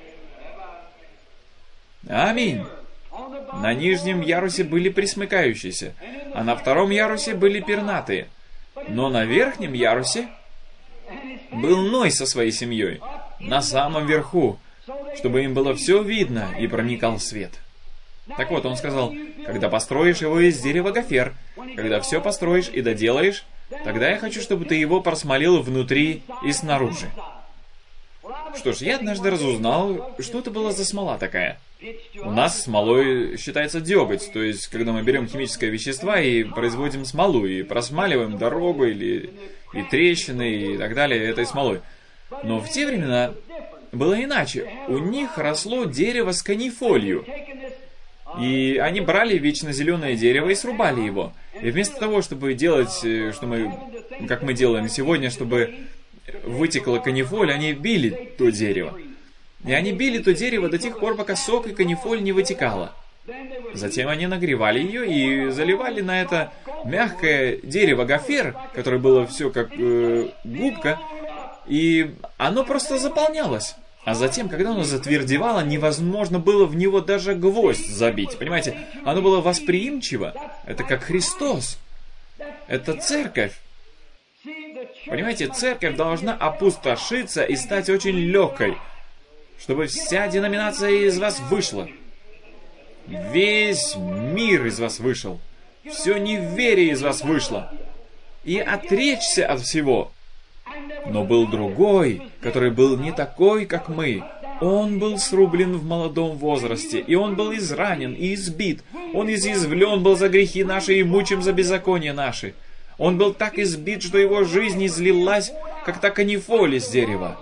Аминь. На нижнем ярусе были присмыкающиеся, а на втором ярусе были пернатые. Но на верхнем ярусе был Ной со своей семьей, на самом верху, чтобы им было все видно и проникал свет. Так вот, он сказал, когда построишь его из дерева гофер, когда все построишь и доделаешь, тогда я хочу, чтобы ты его просмолил внутри и снаружи. Что ж, я однажды разузнал, что это была за смола такая. У нас смолой считается деготь, то есть, когда мы берем химическое вещество и производим смолу, и просмаливаем дорогу, или и трещины, и так далее, этой смолой. Но в те времена было иначе. У них росло дерево с канифолью. И они брали вечно зеленое дерево и срубали его. И вместо того, чтобы делать, что мы, как мы делаем сегодня, чтобы вытекла канифоль, они били то дерево. И они били то дерево до тех пор, пока сок и канифоль не вытекало. Затем они нагревали ее и заливали на это мягкое дерево гофер, которое было все как э, губка, и оно просто заполнялось. А затем, когда оно затвердевало, невозможно было в него даже гвоздь забить. Понимаете, оно было восприимчиво. Это как Христос. Это церковь. Понимаете, церковь должна опустошиться и стать очень легкой, чтобы вся деноминация из вас вышла. Весь мир из вас вышел. Все неверие из вас вышло. И отречься от всего. Но был другой, который был не такой, как мы. Он был срублен в молодом возрасте, и он был изранен и избит. Он изъязвлен был за грехи наши и мучим за беззаконие наши. Он был так избит, что его жизнь излилась, как та канифоль из дерева.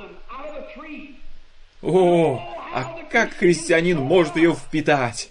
О, а как христианин может ее впитать?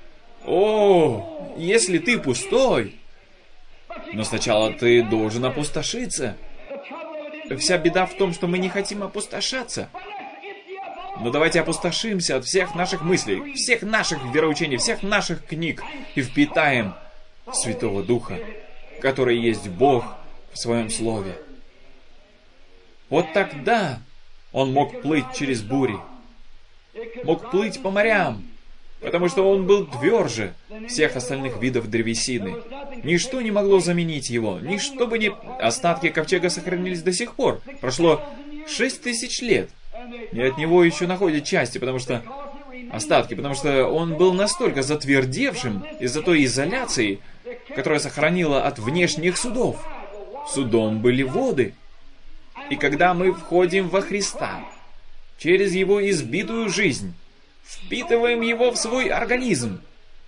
О, если ты пустой. Но сначала ты должен опустошиться. Вся беда в том, что мы не хотим опустошаться. Но давайте опустошимся от всех наших мыслей, всех наших вероучений, всех наших книг и впитаем Святого Духа, который есть Бог в Своем Слове. Вот тогда Он мог плыть через бури, мог плыть по морям, потому что Он был тверже всех остальных видов древесины. Ничто не могло заменить Его, ничто бы не... Остатки ковчега сохранились до сих пор. Прошло шесть тысяч лет, и от него еще находят части, потому что... Остатки, потому что он был настолько затвердевшим из-за той изоляции, которая сохранила от внешних судов. Судом были воды. И когда мы входим во Христа, через Его избитую жизнь, впитываем Его в свой организм,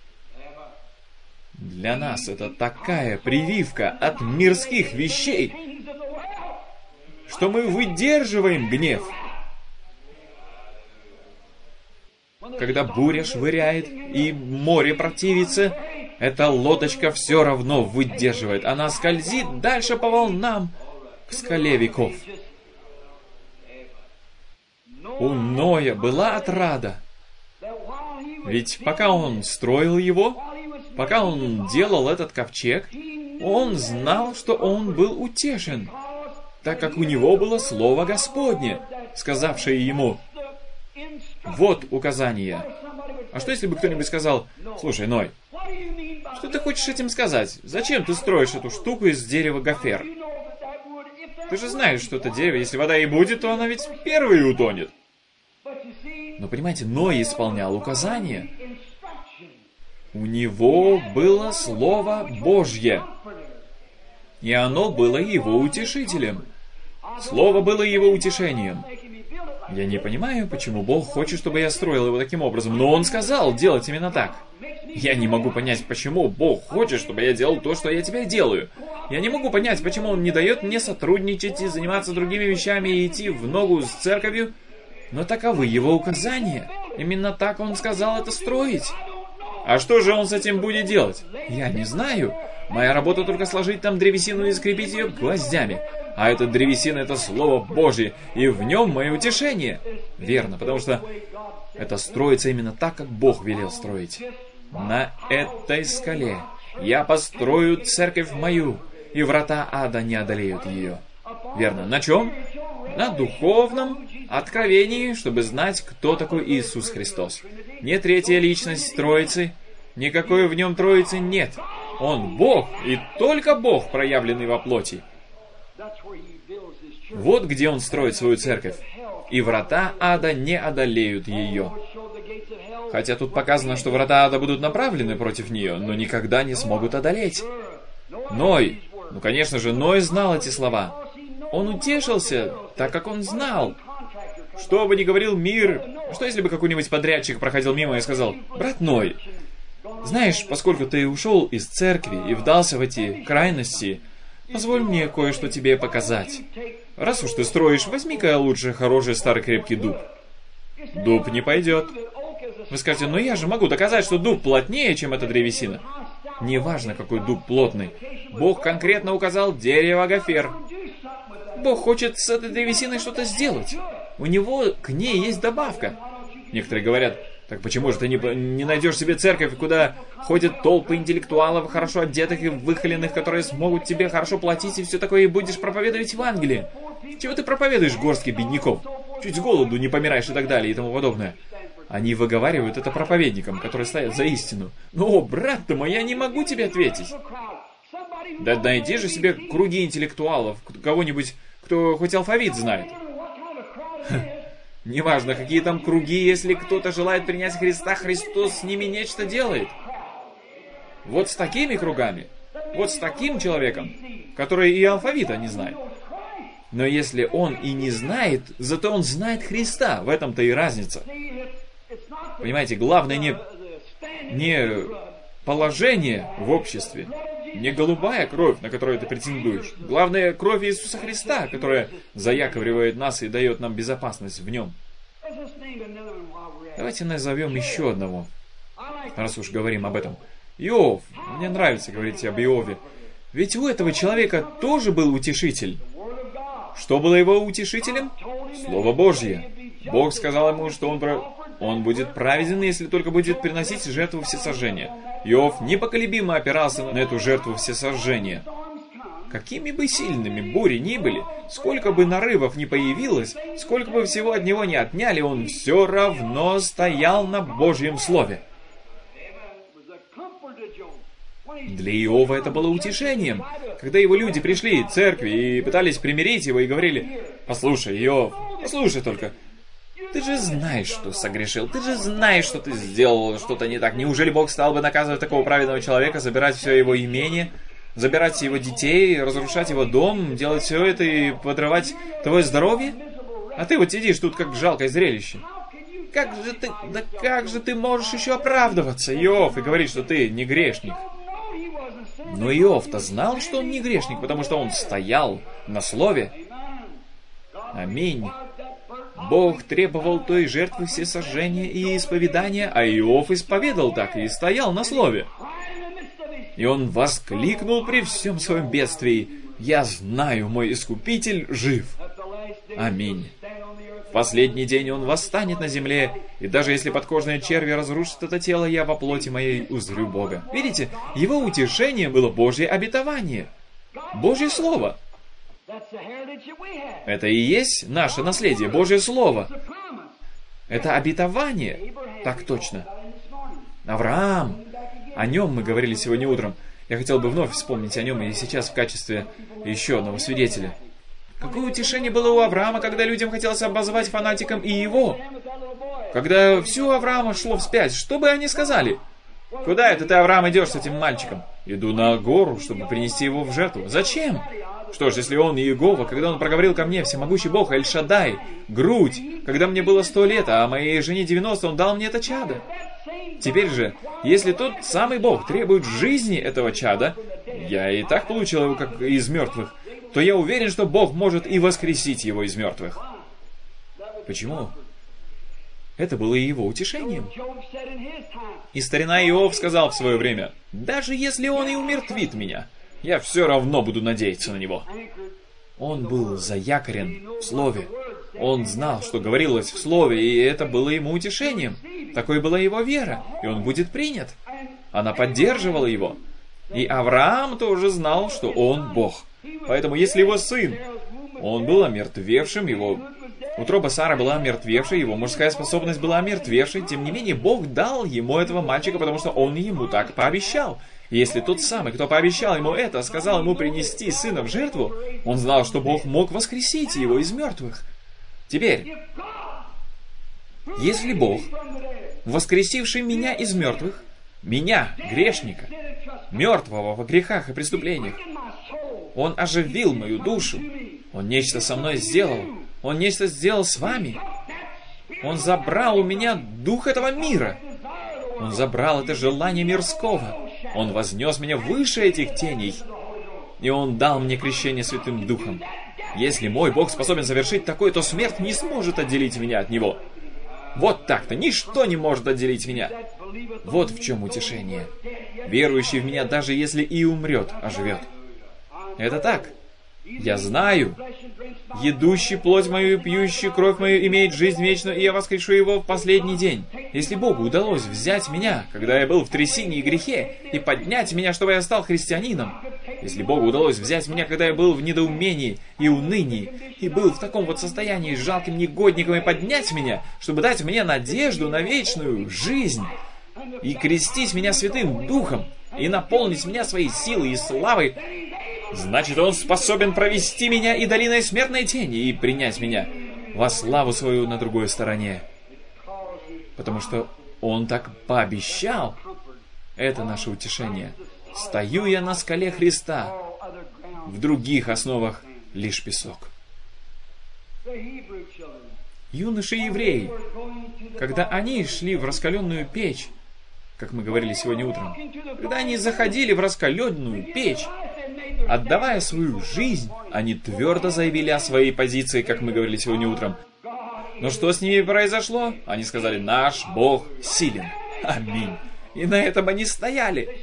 для нас это такая прививка от мирских вещей, что мы выдерживаем гнев. Когда буря швыряет и море противится, эта лодочка все равно выдерживает. Она скользит дальше по волнам к скале веков. У Ноя была отрада. Ведь пока он строил его, пока он делал этот ковчег, он знал, что он был утешен, так как у него было Слово Господне, сказавшее ему: вот указание. А что если бы кто-нибудь сказал: слушай, Ной, что ты хочешь этим сказать? Зачем ты строишь эту штуку из дерева гофер? Ты же знаешь, что это дерево, если вода и будет, то она ведь первой утонет. Но понимаете, Ной исполнял указания. У него было Слово Божье. И оно было его утешителем. Слово было его утешением. Я не понимаю, почему Бог хочет, чтобы я строил его таким образом, но Он сказал делать именно так. Я не могу понять, почему Бог хочет, чтобы я делал то, что я теперь делаю. Я не могу понять, почему Он не дает мне сотрудничать и заниматься другими вещами и идти в ногу с церковью, но таковы Его указания. Именно так Он сказал это строить. А что же Он с этим будет делать? Я не знаю. Моя работа только сложить там древесину и скрепить ее гвоздями. А эта древесина — это Слово Божье, и в нем мое утешение. Верно, потому что это строится именно так, как Бог велел строить. На этой скале я построю церковь мою, и врата ада не одолеют ее. Верно, на чем? На духовном откровении, чтобы знать, кто такой Иисус Христос. Не третья личность Троицы, никакой в нем Троицы нет. Он Бог, и только Бог, проявленный во плоти. Вот где Он строит свою церковь. И врата ада не одолеют ее. Хотя тут показано, что врата ада будут направлены против нее, но никогда не смогут одолеть. Ной, ну конечно же, Ной знал эти слова. Он утешился, так как он знал. Что бы ни говорил мир, что если бы какой-нибудь подрядчик проходил мимо и сказал: брат Ной, знаешь, поскольку ты ушел из церкви и вдался в эти крайности, позволь мне кое-что тебе показать. Раз уж ты строишь, возьми-ка лучше хороший старый крепкий дуб. Дуб не пойдет. Вы скажете: но я же могу доказать, что дуб плотнее, чем эта древесина. Неважно, какой дуб плотный. Бог конкретно указал дерево гофер. Бог хочет с этой древесиной что-то сделать. У него к ней есть добавка. Некоторые говорят: так почему же ты не, не найдешь себе церковь, куда ходят толпы интеллектуалов, хорошо одетых и выхоленных, которые смогут тебе хорошо платить и все такое, и будешь проповедовать Евангелие? Чего ты проповедуешь горстке бедняков? чуть с голоду не помираешь и так далее и тому подобное. Они выговаривают это проповедникам, которые стоят за истину. Но, брат ты мой, я не могу тебе ответить. Да найди же себе круги интеллектуалов, кого-нибудь, кто хоть алфавит знает. Неважно, какие там круги, если кто-то желает принять Христа, Христос с ними нечто делает. Вот с такими кругами, вот с таким человеком, который и алфавита не знает. Но если он и не знает, зато он знает Христа. В этом-то и разница. Понимаете, главное не, не положение в обществе, не голубая кровь, на которую ты претендуешь. Главное, кровь Иисуса Христа, которая заякоривает нас и дает нам безопасность в Нем. Давайте назовем еще одного, раз уж говорим об этом. Иов. Мне нравится говорить об Иове. Ведь у этого человека тоже был утешитель. Что было его утешителем? Слово Божье. Бог сказал ему, что он, про... он будет праведен, если только будет приносить жертву всесожжения. Иов непоколебимо опирался на эту жертву всесожжения. Какими бы сильными бури ни были, сколько бы нарывов ни появилось, сколько бы всего от него не отняли, он все равно стоял на Божьем Слове. Для Иова это было утешением. Когда его люди пришли в церкви и пытались примирить его и говорили: «Послушай, Иов, послушай только, ты же знаешь, что согрешил, ты же знаешь, что ты сделал что-то не так. Неужели Бог стал бы наказывать такого праведного человека, забирать все его имение, забирать его детей, разрушать его дом, делать все это и подрывать твое здоровье? А ты вот сидишь тут как жалкое зрелище. Как же ты, да как же ты можешь еще оправдываться, Иов, и говорить, что ты не грешник?» Но Иов-то знал, что он не грешник, потому что он стоял на слове. Аминь. Бог требовал той жертвы всесожжения и исповедания, а Иов исповедал так и стоял на слове. И он воскликнул при всем своем бедствии: «Я знаю, мой Искупитель жив». Аминь. В последний день он восстанет на земле, и даже если подкожные черви разрушат это тело, я во плоти моей узрю Бога. Видите, его утешением было Божье обетование, Божье Слово. Это и есть наше наследие, Божье Слово. Это обетование. Так точно. Авраам. О нем мы говорили сегодня утром. Я хотел бы вновь вспомнить о нем и сейчас в качестве еще одного свидетеля. Какое утешение было у Авраама, когда людям хотелось обозвать фанатиком и его. Когда все Авраама шло вспять, что бы они сказали? «Куда это ты, Авраам, идешь с этим мальчиком?» «Иду на гору, чтобы принести его в жертву». «Зачем?» «Что ж, если он Иегова, когда он проговорил ко мне, всемогущий Бог, Эль-Шаддай, грудь, когда мне было сто лет, а моей жене девяносто, он дал мне это чадо. Теперь же, если тот самый Бог требует жизни этого чада, я и так получил его как из мертвых, то я уверен, что Бог может и воскресить его из мертвых». Почему? Это было и его утешением. И старина Иов сказал в свое время: «Даже если он и умертвит меня, я все равно буду надеяться на него». Он был заякорен в Слове. Он знал, что говорилось в Слове, и это было ему утешением. Такой была его вера, и он будет принят. Она поддерживала его. И Авраам тоже знал, что он Бог. Поэтому, если его сын, он был омертвевшим, его утроба Сара была омертвевшей, его мужская способность была омертвевшей, тем не менее, Бог дал ему этого мальчика, потому что он ему так пообещал. И если тот самый, кто пообещал ему это, сказал ему принести сына в жертву, он знал, что Бог мог воскресить его из мертвых. Теперь, если Бог, воскресивший меня из мертвых, меня, грешника, мертвого во грехах и преступлениях, Он оживил мою душу, Он нечто со мной сделал, Он нечто сделал с вами, Он забрал у меня дух этого мира, Он забрал это желание мирского, Он вознес меня выше этих теней, и Он дал мне крещение Святым Духом. Если мой Бог способен совершить такое, то смерть не сможет отделить меня от Него. Вот так-то, ничто не может отделить меня. Вот в чем утешение. Верующий в меня, даже если и умрет, оживет. Это так. Я знаю. Едущий плоть мою и пьющий кровь мою имеет жизнь вечную, и я воскрешу его в последний день. Если Богу удалось взять меня, когда я был в трясине и грехе, и поднять меня, чтобы я стал христианином, Если Богу удалось взять меня, когда я был в недоумении и унынии, и был в таком вот состоянии с жалким негодником, и поднять меня, чтобы дать мне надежду на вечную жизнь, и крестить меня Святым Духом, и наполнить меня своей силой и славой, значит, Он способен провести меня и долиной смертной тени, и принять меня во славу свою на другой стороне. Потому что Он так пообещал. Это наше утешение. Стою я на скале Христа. В других основах лишь песок. Юноши-евреи, когда они шли в раскаленную печь, как мы говорили сегодня утром, когда они заходили в раскаленную печь, отдавая свою жизнь, они твердо заявили о своей позиции, как мы говорили сегодня утром. Но что с ними произошло? Они сказали: «Наш Бог силен». Аминь. И на этом они стояли.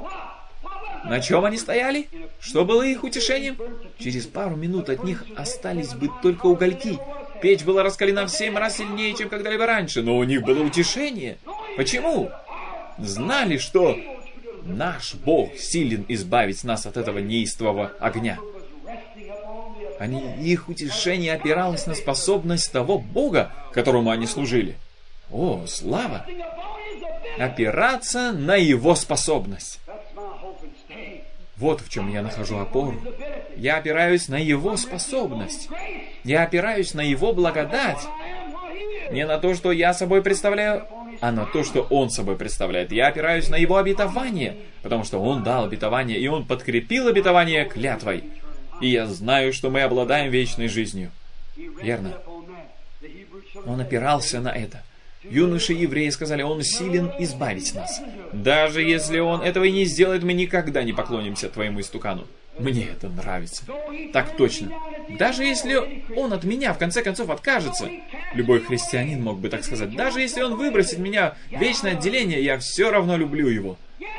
На чем они стояли? Что было их утешением? Через пару минут от них остались бы только угольки. Печь была раскалена в семь раз сильнее, чем когда-либо раньше, но у них было утешение. Почему? Знали, что наш Бог силен избавить нас от этого неистового огня. Они, их утешение опиралось на способность того Бога, которому они служили. О, слава! Опираться на Его способность. Вот в чем я нахожу опору. Я опираюсь на Его способность. Я опираюсь на Его благодать. Не на то, что я собой представляю, а на то, что Он собой представляет. Я опираюсь на Его обетование, потому что Он дал обетование, и Он подкрепил обетование клятвой. И я знаю, что мы обладаем вечной жизнью. Верно. Он опирался на это. Юноши-евреи сказали: «Он силен избавить нас. Даже если Он этого и не сделает, мы никогда не поклонимся Твоему истукану». Мне это нравится. Так точно. Даже если Он от меня, в конце концов, откажется, любой христианин мог бы так сказать, даже если Он выбросит меня в вечное отделение, я все равно люблю Его.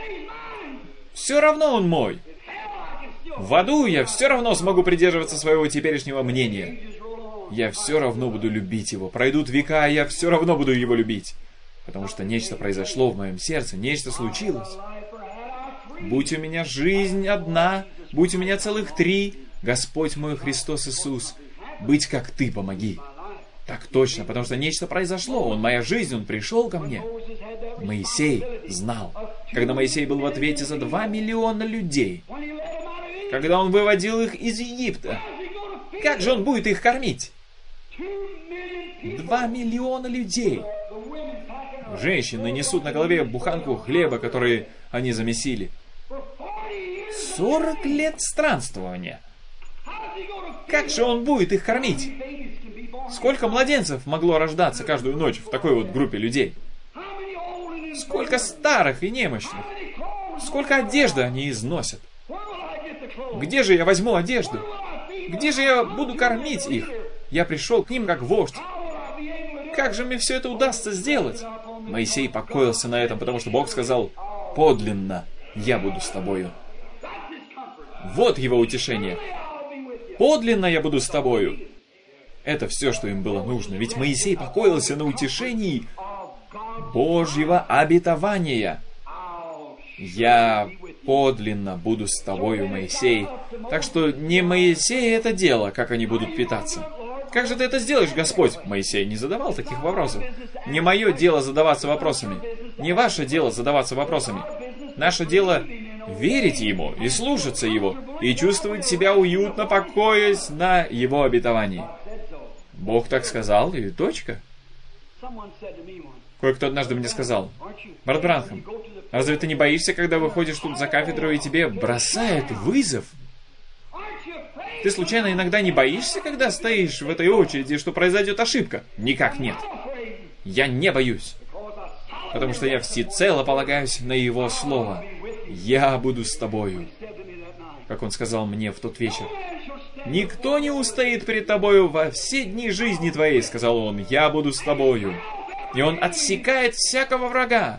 Все равно Он мой. В аду я все равно смогу придерживаться своего теперешнего мнения. Я все равно буду любить Его. Пройдут века, а я все равно буду Его любить. Потому что нечто произошло в моем сердце, нечто случилось. Будь у меня жизнь одна, будь у меня целых три, Господь мой Христос Иисус, быть как Ты помоги. Так точно, потому что нечто произошло. Он моя жизнь, Он пришел ко мне. Моисей знал. Когда Моисей был в ответе за два миллиона людей, когда он выводил их из Египта, как же он будет их кормить? Два миллиона людей. Женщины несут на голове буханку хлеба, который они замесили. Сорок лет странствования. Как же он будет их кормить? Сколько младенцев могло рождаться каждую ночь в такой вот группе людей? Сколько старых и немощных? Сколько одежды они износят? Где же я возьму одежду? Где же я буду кормить их? Я пришел к ним как вождь. Как же мне все это удастся сделать? Моисей покоился на этом, потому что Бог сказал: «Подлинно я буду с тобою». Вот его утешение. «Подлинно я буду с тобою». Это все, что им было нужно, ведь Моисей покоился на утешении Божьего обетования. «Я подлинно буду с тобою, Моисей». Так что не Моисей это дело, как они будут питаться. «Как же ты это сделаешь, Господь?» Моисей не задавал таких вопросов. Не мое дело задаваться вопросами. Не ваше дело задаваться вопросами. Наше дело верить Ему и слушаться Его, и чувствовать себя уютно, покоясь на Его обетовании. Бог так сказал, и точка. Кое-кто однажды мне сказал: «Брат Бранхам, разве ты не боишься, когда выходишь тут за кафедру и тебе бросают вызов? Ты случайно иногда не боишься, когда стоишь в этой очереди, что произойдет ошибка?» Никак нет. Я не боюсь, потому что я всецело полагаюсь на Его Слово. «Я буду с тобою», как Он сказал мне в тот вечер. «Никто не устоит перед тобою во все дни жизни твоей», сказал Он. «Я буду с тобою». И Он отсекает всякого врага.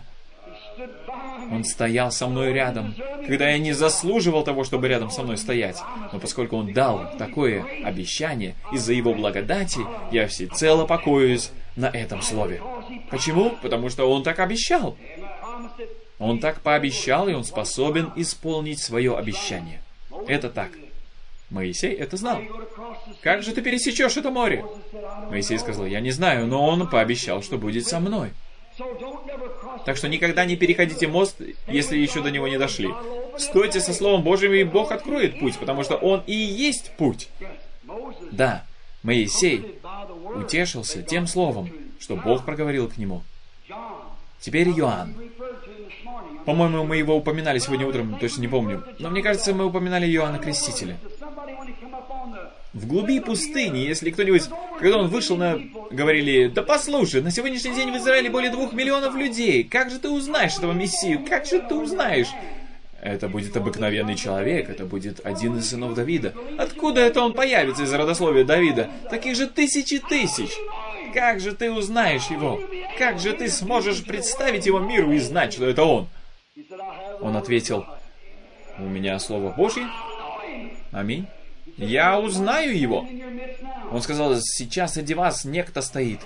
Он стоял со мной рядом, когда я не заслуживал того, чтобы рядом со мной стоять. Но поскольку Он дал такое обещание, из-за Его благодати, я всецело покоюсь на этом слове. Почему? Потому что Он так обещал. Он так пообещал, и Он способен исполнить свое обещание. Это так. Моисей это знал. Как же ты пересечешь это море? Моисей сказал, я не знаю, но он пообещал, что будет со мной. Так что никогда не переходите мост, если еще до него не дошли. Стойте со Словом Божьим, и Бог откроет путь, потому что Он и есть путь. Да, Моисей утешился тем словом, что Бог проговорил к нему. Теперь Иоанн. По-моему, мы его упоминали сегодня утром, точно не помню. Но мне кажется, мы упоминали Иоанна Крестителя. В глуби пустыни, если кто-нибудь, когда он вышел на... Говорили, да послушай, на сегодняшний день в Израиле более двух миллионов людей. Как же ты узнаешь этого Мессию? Как же ты узнаешь? Это будет обыкновенный человек, это будет один из сынов Давида. Откуда это он появится из родословия Давида? Таких же тысячи тысяч. Как же ты узнаешь его? Как же ты сможешь представить его миру и знать, что это он? Он ответил, у меня Слово Божье. Аминь. Я узнаю его. Он сказал, сейчас среди вас некто стоит.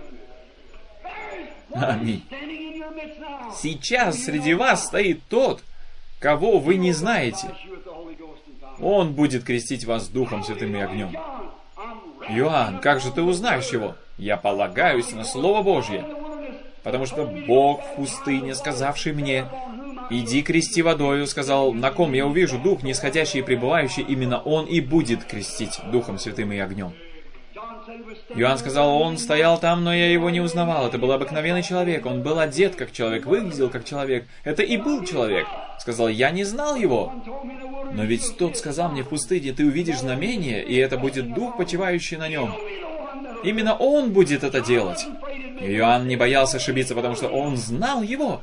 Аминь. Сейчас среди вас стоит тот, кого вы не знаете. Он будет крестить вас Духом Святым и огнем. Иоанн, как же ты узнаешь его? Я полагаюсь на Слово Божье. Потому что Бог в пустыне, сказавший мне, «Иди крести водою», сказал, «На ком я увижу Дух, нисходящий и пребывающий, именно Он и будет крестить Духом Святым и огнем». Иоанн сказал, он стоял там, но я его не узнавал. Это был обыкновенный человек. Он был одет как человек, выглядел как человек. Это и был человек. Сказал, я не знал его. Но ведь тот сказал мне в пустыне, ты увидишь знамение, и это будет Дух, почивающий на нем. Именно он будет это делать. И Иоанн не боялся ошибиться, потому что он знал его.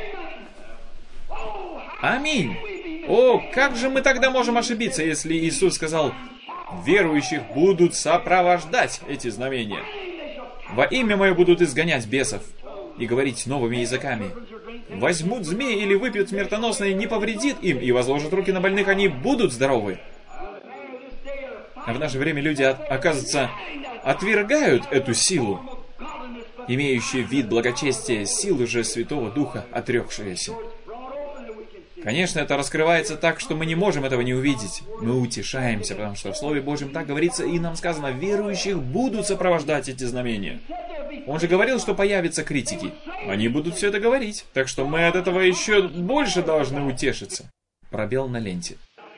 Аминь. О, как же мы тогда можем ошибиться, если Иисус сказал, верующих будут сопровождать эти знамения. Во имя Мое будут изгонять бесов и говорить новыми языками. Возьмут змей или выпьют смертоносное, не повредит им, и возложат руки на больных, они будут здоровы. А в наше время люди, оказывается, отвергают эту силу, имеющую вид благочестия, силу же Святого Духа, отрекшиеся. Конечно, это раскрывается так, что мы не можем этого не увидеть. Мы утешаемся, потому что в Слове Божьем так говорится, и нам сказано, верующих будут сопровождать эти знамения. Он же говорил, что появятся критики. Они будут все это говорить. Так что мы от этого еще больше должны утешиться. Пробел на ленте.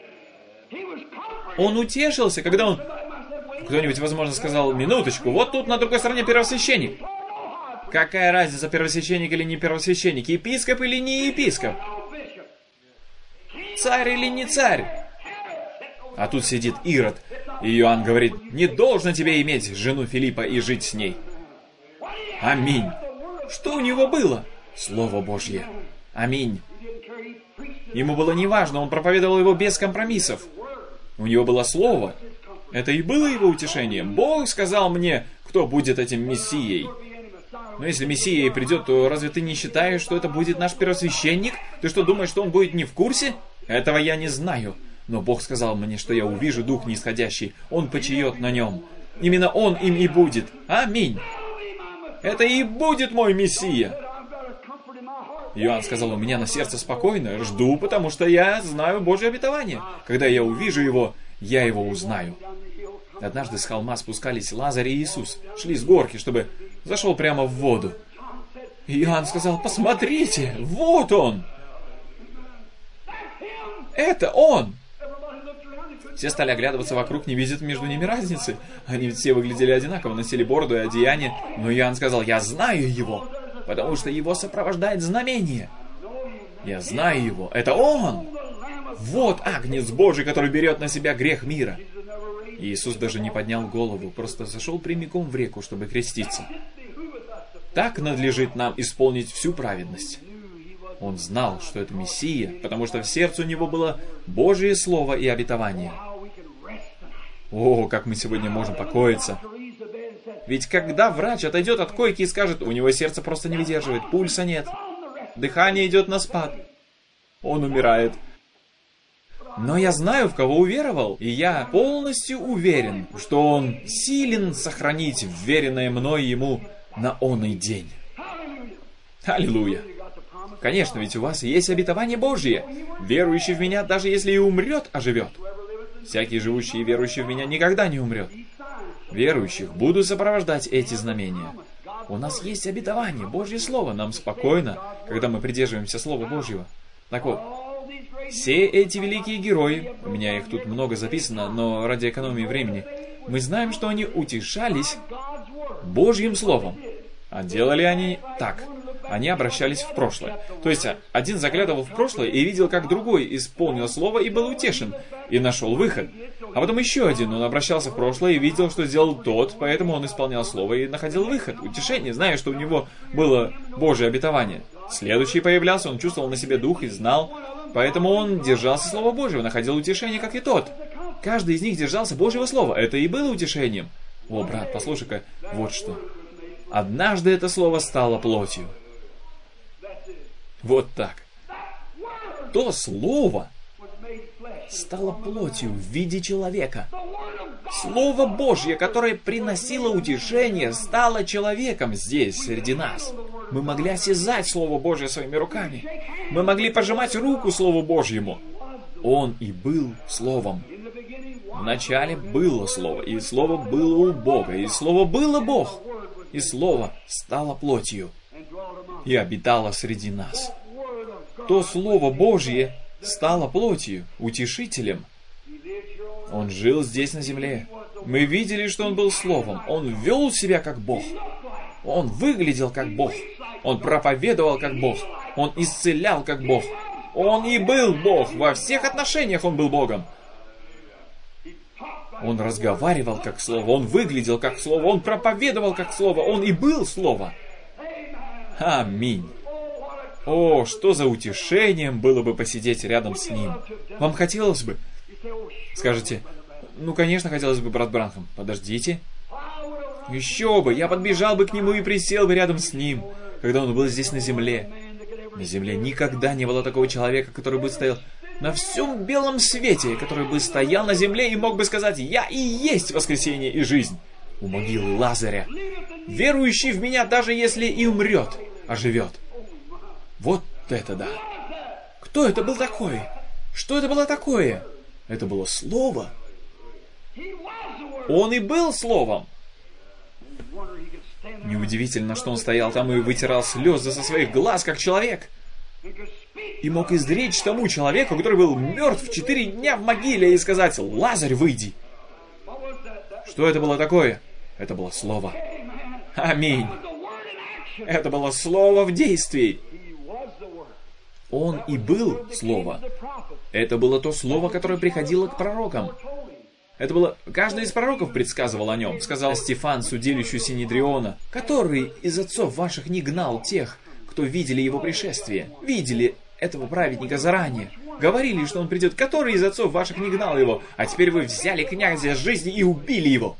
Он утешился, когда он... Кто-нибудь, возможно, сказал, минуточку, вот тут на другой стороне первосвященник. Какая разница, первосвященник или не первосвященник, епископ или не епископ? Царь или не царь? А тут сидит Ирод, и Иоанн говорит, не должно тебе иметь жену Филиппа и жить с ней. Аминь. Что у него было? Слово Божье. Аминь. Ему было неважно, он проповедовал его без компромиссов. У него было слово. Это и было его утешением. Бог сказал мне, кто будет этим Мессией. Но если Мессия и придет, то разве ты не считаешь, что это будет наш первосвященник? Ты что, думаешь, что он будет не в курсе? Этого я не знаю. Но Бог сказал мне, что я увижу Дух нисходящий. Он почиет на нем. Именно Он им и будет. Аминь. Это и будет мой Мессия. Иоанн сказал, у меня на сердце спокойно. Жду, потому что я знаю Божье обетование. Когда я увижу его, я его узнаю. Однажды с холма спускались Лазарь и Иисус. Шли с горки, чтобы зашел прямо в воду. Иоанн сказал, посмотрите, вот он. Это он! Все стали оглядываться вокруг, не видят между ними разницы. Они все выглядели одинаково, носили бороду и одеяние. Но Иоанн сказал, я знаю его, потому что его сопровождает знамение. Я знаю его, это он! Вот Агнец Божий, который берет на себя грех мира. И Иисус даже не поднял голову, просто зашел прямиком в реку, чтобы креститься. Так надлежит нам исполнить всю праведность. Он знал, что это Мессия, потому что в сердце у него было Божие Слово и обетование. О, как мы сегодня можем покоиться. Ведь когда врач отойдет от койки и скажет, у него сердце просто не выдерживает, пульса нет, дыхание идет на спад, он умирает. Но я знаю, в кого уверовал, и я полностью уверен, что он силен сохранить вверенное мной ему на оный день. Аллилуйя! Конечно, ведь у вас есть обетование Божье. Верующий в меня, даже если и умрет, оживет. Всякий живущий и верующий в Меня никогда не умрет. Верующих буду сопровождать эти знамения. У нас есть обетование, Божье Слово. Нам спокойно, когда мы придерживаемся Слова Божьего. Так вот, все эти великие герои, у меня их тут много записано, но ради экономии времени, мы знаем, что они утешались Божьим Словом. А делали они так. Они обращались в прошлое. То есть, один заглядывал в прошлое и видел, как другой исполнил Слово и был утешен, и нашел выход. А потом еще один, он обращался в прошлое и видел, что сделал тот, поэтому он исполнял Слово и находил выход, утешение, зная, что у него было Божье обетование. Следующий появлялся, он чувствовал на себе дух и знал, поэтому он держался Слова Божьего, находил утешение, как и тот. Каждый из них держался Божьего Слова, это и было утешением. О, брат, послушай-ка, вот что. Однажды это Слово стало плотью. Вот так. То Слово стало плотью в виде человека. Слово Божье, которое приносило утешение, стало человеком здесь, среди нас. Мы могли осязать Слово Божье своими руками. Мы могли пожимать руку Слову Божьему. Он и был Словом. Вначале было Слово, и Слово было у Бога, и Слово было Бог, и Слово стало плотью и обитало среди нас. То Слово Божье стало плотью, утешителем. Он жил здесь на земле. Мы видели, что Он был Словом. Он вел себя как Бог. Он выглядел как Бог. Он проповедовал как Бог. Он исцелял как Бог. Он и был Бог. Во всех отношениях Он был Богом. Он разговаривал как Слово. Он выглядел как Слово. Он проповедовал как Слово. Он и был Слово. Аминь. О, что за утешением было бы посидеть рядом с Ним. Вам хотелось бы? Скажете, ну, конечно, хотелось бы, брат Бранхам. Подождите. Еще бы, я подбежал бы к Нему и присел бы рядом с Ним, когда Он был здесь на земле. На земле никогда не было такого человека, который бы стоял на всем белом свете, который бы стоял на земле и мог бы сказать: «Я и есть воскресение и жизнь». У могилы Лазаря. Верующий в Меня, даже если и умрет, оживет. Вот это да! Кто это был такой? Что это было такое? Это было Слово. Он и был Словом. Неудивительно, что он стоял там и вытирал слезы со своих глаз, как человек. И мог изречь тому человеку, который был мертв четыре дня в могиле, и сказать: «Лазарь, выйди!» Что это было такое? Это было Слово. Аминь. Это было Слово в действии. Он и был Слово. Это было то Слово, которое приходило к пророкам. Это было... Каждый из пророков предсказывал о нем. Сказал Стефан, судилищу Синедриона: «Который из отцов ваших не гнал тех, кто видели его пришествие? Видели этого праведника заранее. Говорили, что он придет. Который из отцов ваших не гнал его? А теперь вы взяли князя жизни и убили его».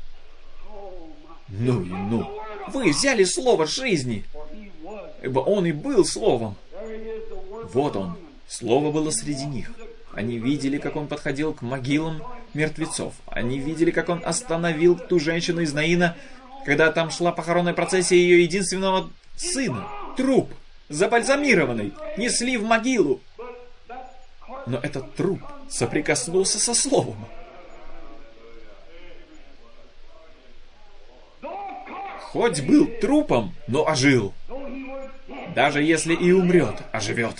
Ну и ну. Вы взяли слово жизни, ибо он и был Словом. Вот он. Слово было среди них. Они видели, как он подходил к могилам мертвецов. Они видели, как он остановил ту женщину из Наина, когда там шла похоронная процессия ее единственного сына. Труп, забальзамированный, несли в могилу. Но этот труп соприкоснулся со Словом. Хоть был трупом, но ожил. Даже если и умрет, оживет.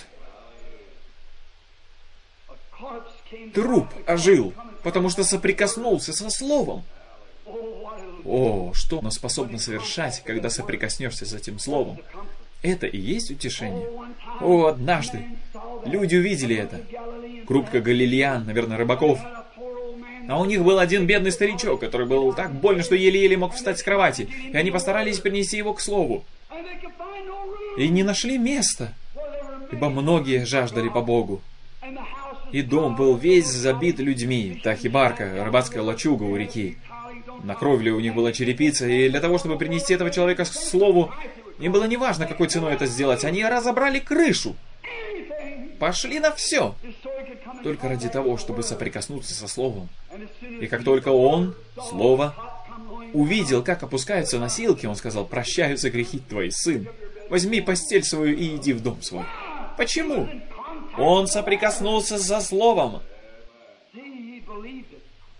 Труп ожил, потому что соприкоснулся со Словом. О, что оно способно совершать, когда соприкоснешься с этим Словом? Это и есть утешение. О, однажды люди увидели это. Группка галилеян, наверное, рыбаков. А у них был один бедный старичок, который был так больно, что еле-еле мог встать с кровати. И они постарались принести его к Слову. И не нашли места, ибо многие жаждали по Богу. И дом был весь забит людьми. Та хибарка, рыбацкая лачуга у реки. На кровле у них была черепица, и для того, чтобы принести этого человека к Слову, им было неважно, какой ценой это сделать. Они разобрали крышу. Пошли на все. Только ради того, чтобы соприкоснуться со Словом. И как только он, Слово, увидел, как опускаются носилки, он сказал: «Прощаются грехи твои, сын. Возьми постель свою и иди в дом свой». Почему? Он соприкоснулся со Словом.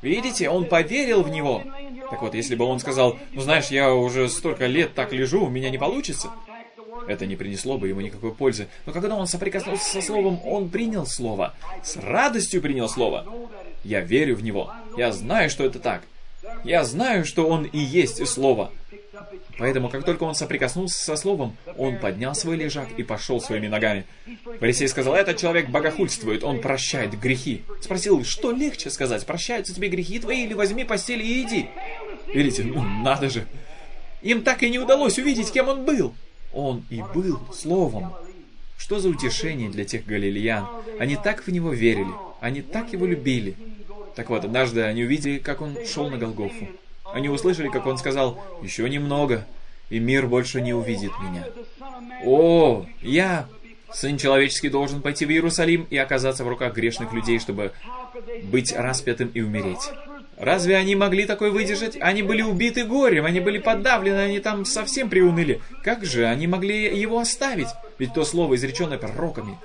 Видите, он поверил в него. Так вот, если бы он сказал, ну знаешь, я уже столько лет так лежу, у меня не получится, это не принесло бы ему никакой пользы. Но когда он соприкоснулся со Словом, он принял Слово. С радостью принял Слово. Я верю в него. Я знаю, что это так. Я знаю, что он и есть Слово. Поэтому, как только он соприкоснулся со Словом, он поднял свой лежак и пошел своими ногами. Фарисей сказал, этот человек богохульствует, он прощает грехи. Спросил, что легче сказать, прощаются тебе грехи твои, или возьми постель и иди? Видите, ну надо же. Им так и не удалось увидеть, кем он был. Он и был Словом. Что за утешение для тех галилеян? Они так в него верили, они так его любили. Так вот, однажды они увидели, как он шел на Голгофу. Они услышали, как он сказал, «Еще немного, и мир больше не увидит меня». О, я, Сын Человеческий, должен пойти в Иерусалим и оказаться в руках грешных людей, чтобы быть распятым и умереть. Разве они могли такое выдержать? Они были убиты горем, они были подавлены, они там совсем приуныли. Как же они могли его оставить? Ведь то слово, изреченное пророками.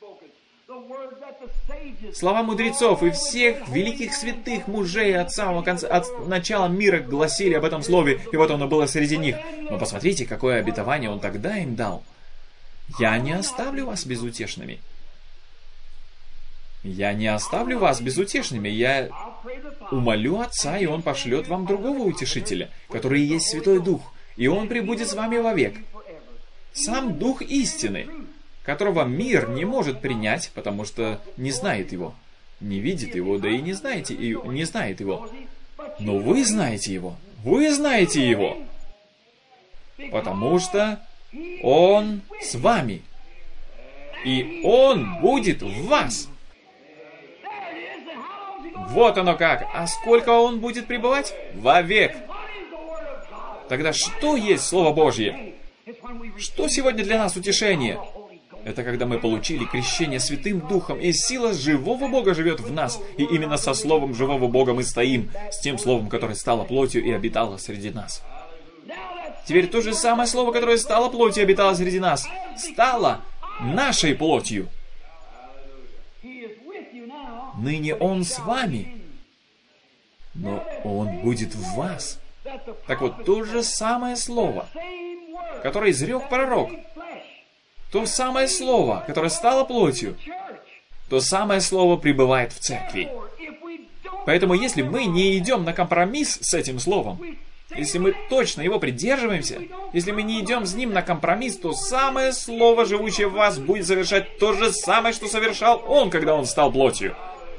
Слова мудрецов и всех великих святых мужей от самого конца, от начала мира гласили об этом слове, и вот оно было среди них. Но посмотрите, какое обетование он тогда им дал. «Я не оставлю вас безутешными». «Я не оставлю вас безутешными, я умолю Отца, и Он пошлет вам другого утешителя, который и есть Святой Дух, и Он пребудет с вами вовек. Сам Дух истины, которого мир не может принять, потому что не знает его, не видит его, да и не знаете, и не знает его. Но вы знаете его, вы знаете его, потому что Он с вами, и Он будет в вас». Вот оно как! А сколько Он будет пребывать? Вовек! Тогда что есть Слово Божье? Что сегодня для нас утешение? Это когда мы получили крещение Святым Духом, и сила живого Бога живет в нас, и именно со Словом живого Бога мы стоим, с тем Словом, которое стало плотью и обитало среди нас. Теперь то же самое Слово, которое стало плотью и обитало среди нас, стало нашей плотью. Ныне Он с вами, но Он будет в вас. Так вот, то же самое Слово, которое изрек пророк, то самое Слово, которое стало плотью, то самое Слово пребывает в церкви. Поэтому, если мы не идем на компромисс с этим Словом, если мы точно его придерживаемся, если мы не идем с ним на компромисс, то самое Слово, живущее в вас, будет совершать то же самое, что совершал Он, когда Он стал плотью.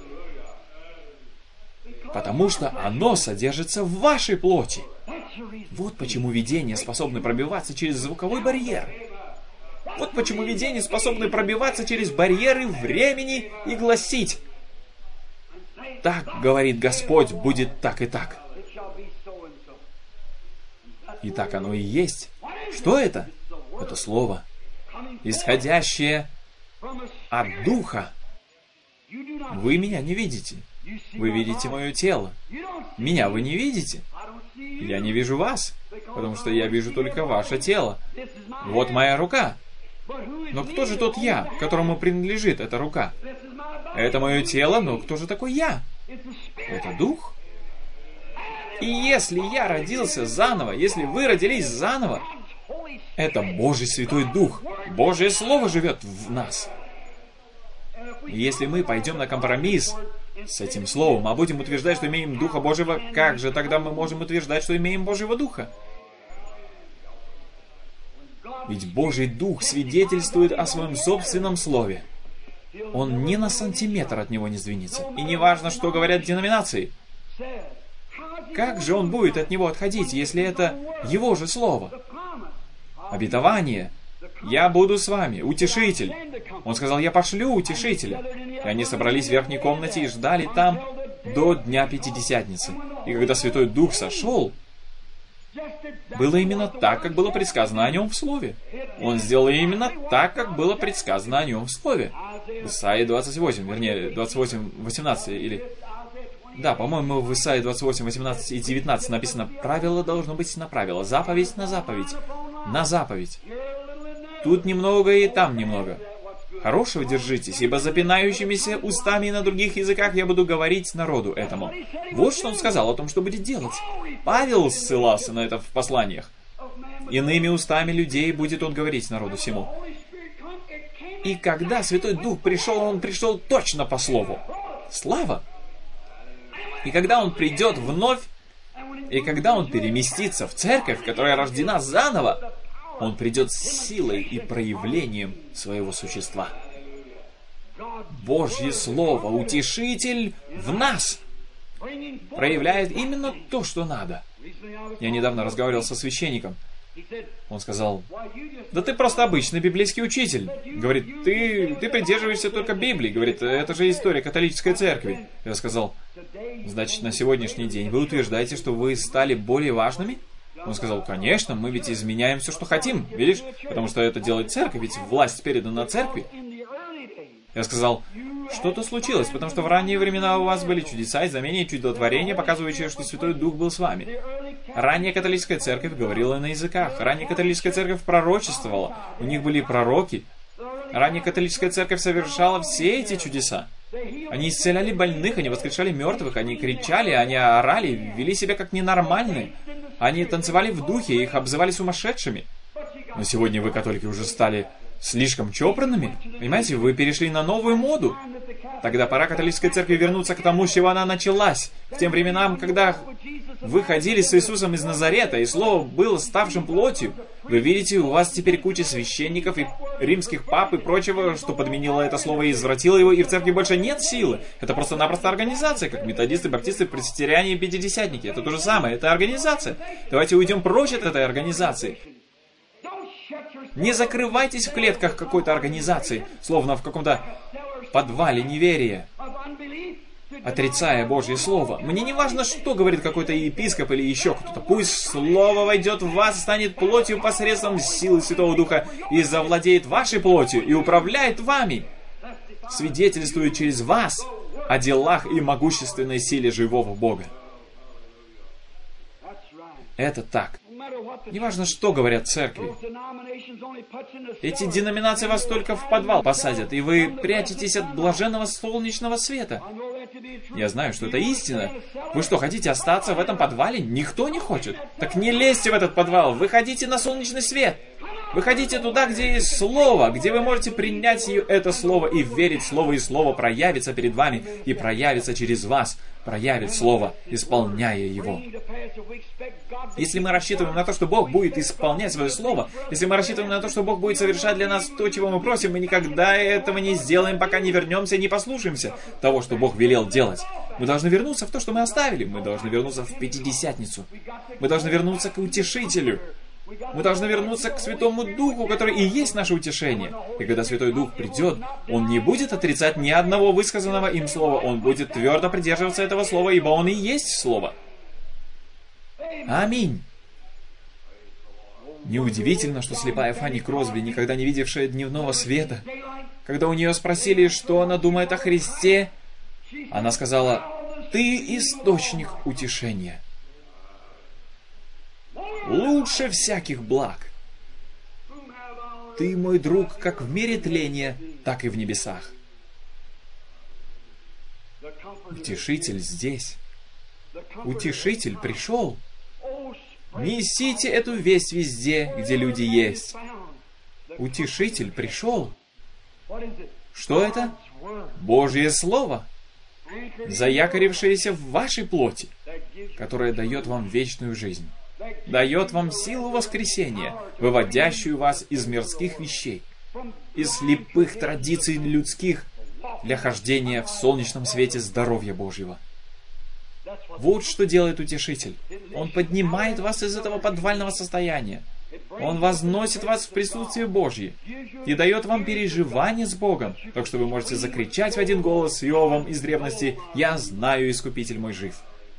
Потому что оно содержится в вашей плоти. Вот почему видения способны пробиваться через звуковой барьер. Вот почему видения способны пробиваться через барьеры времени и гласить: «Так, говорит Господь, будет так и так». И так оно и есть. Что это? Это Слово, исходящее от Духа. Вы меня не видите. Вы видите мое тело. Меня вы не видите. Я не вижу вас, потому что я вижу только ваше тело. Вот моя рука. Но кто же тот я, которому принадлежит эта рука? Это мое тело, но кто же такой я? Это Дух. И если я родился заново, если вы родились заново, это Божий Святой Дух. Божье Слово живет в нас. И если мы пойдем на компромисс с этим Словом, а будем утверждать, что имеем Духа Божьего, как же тогда мы можем утверждать, что имеем Божьего Духа? Ведь Божий Дух свидетельствует о своем собственном Слове. Он ни на сантиметр от него не сдвинется. И не важно, что говорят деноминации. Как же он будет от него отходить, если это его же Слово? Обетование. «Я буду с вами, утешитель». Он сказал: «Я пошлю утешителя». И они собрались в верхней комнате и ждали там до Дня Пятидесятницы. И когда Святой Дух сошел, было именно так, как было предсказано о нем в Слове. Он сделал именно так, как было предсказано о нем в Слове. В Исаии двадцать восемь, вернее, двадцать восемь, восемнадцать, или... Да, по-моему, в Исаии двадцать восемь, восемнадцать и девятнадцать написано: «Правило должно быть на правило, заповедь на заповедь, на заповедь». Тут немного и там немного. хорошего держитесь, ибо запинающимися устами на других языках я буду говорить народу этому». Вот что он сказал о том, что будет делать. Павел ссылался на это в посланиях. «Иными устами людей будет он говорить народу сему». И когда Святой Дух пришел, он пришел точно по слову. Слава! И когда он придет вновь, и когда он переместится в церковь, которая рождена заново, он придет с силой и проявлением своего существа. Божье Слово, Утешитель в нас, проявляет именно то, что надо. Я недавно разговаривал со священником. Он сказал: «Да ты просто обычный библейский учитель». Говорит, ты, ты придерживаешься только Библии. Говорит, это же история католической церкви. Я сказал: «Значит, на сегодняшний день вы утверждаете, что вы стали более важными?» Он сказал: «Конечно, мы ведь изменяем все, что хотим, видишь? Потому что это делает церковь, ведь власть передана церкви». Я сказал: «Что-то случилось, потому что в ранние времена у вас были чудеса и знамения и чудотворения, показывающие, что Святой Дух был с вами. Ранняя католическая церковь говорила на языках, ранняя католическая церковь пророчествовала, у них были пророки. Ранняя католическая церковь совершала все эти чудеса. Они исцеляли больных, они воскрешали мертвых, они кричали, они орали, вели себя как ненормальные. Они танцевали в духе, их обзывали сумасшедшими. Но сегодня вы, католики, уже стали слишком чопорными. Понимаете, вы перешли на новую моду. Тогда пора католической церкви вернуться к тому, с чего она началась. К тем временам, когда вы ходили с Иисусом из Назарета, и Слово было ставшим плотью. Вы видите, у вас теперь куча священников и римских пап и прочего, что подменило это слово и извратило его, и в церкви больше нет силы. Это просто-напросто организация, как методисты, баптисты, пресвитериане и пятидесятники. Это то же самое, это организация. Давайте уйдем прочь от этой организации. Не закрывайтесь в клетках какой-то организации, словно в каком-то подвале неверия, отрицая Божье Слово. Мне не важно, что говорит какой-то епископ или еще кто-то. Пусть Слово войдет в вас, станет плотью посредством силы Святого Духа и завладеет вашей плотью и управляет вами, свидетельствует через вас о делах и могущественной силе живого Бога. Это так. Неважно, что говорят церкви. Эти деноминации вас только в подвал посадят, и вы прячетесь от блаженного солнечного света. Я знаю, что это истина. Вы что, хотите остаться в этом подвале? Никто не хочет. Так не лезьте в этот подвал, выходите на солнечный свет. Выходите туда, где есть Слово, где вы можете принять это Слово и верить в Слово, и Слово проявится перед вами, и проявится через вас, проявит Слово, исполняя его. Если мы рассчитываем на то, что Бог будет исполнять свое Слово, если мы рассчитываем на то, что Бог будет совершать для нас то, чего мы просим, мы никогда этого не сделаем, пока не вернемся и не послушаемся того, что Бог велел делать. Мы должны вернуться в то, что мы оставили. Мы должны вернуться в Пятидесятницу. Мы должны вернуться к Утешителю. Мы должны вернуться к Святому Духу, который и есть наше утешение. И когда Святой Дух придет, Он не будет отрицать ни одного высказанного им слова. Он будет твердо придерживаться этого слова, ибо Он и есть Слово. Аминь. Неудивительно, что слепая Фанни Кросби, никогда не видевшая дневного света, когда у нее спросили, что она думает о Христе, она сказала: «Ты источник утешения. Лучше всяких благ. Ты мой друг как в мире тления, так и в небесах». Утешитель здесь. Утешитель пришел. Несите эту весть везде, где люди есть. Утешитель пришел. Что это? Божье Слово, заякорившееся в вашей плоти, которое дает вам вечную жизнь, дает вам силу воскресения, выводящую вас из мирских вещей, из слепых традиций людских, для хождения в солнечном свете здоровья Божьего. Вот что делает Утешитель. Он поднимает вас из этого подвального состояния. Он возносит вас в присутствие Божье и дает вам переживание с Богом, так что вы можете закричать в один голос с Иовом из древности: «Я знаю, Искупитель мой жив».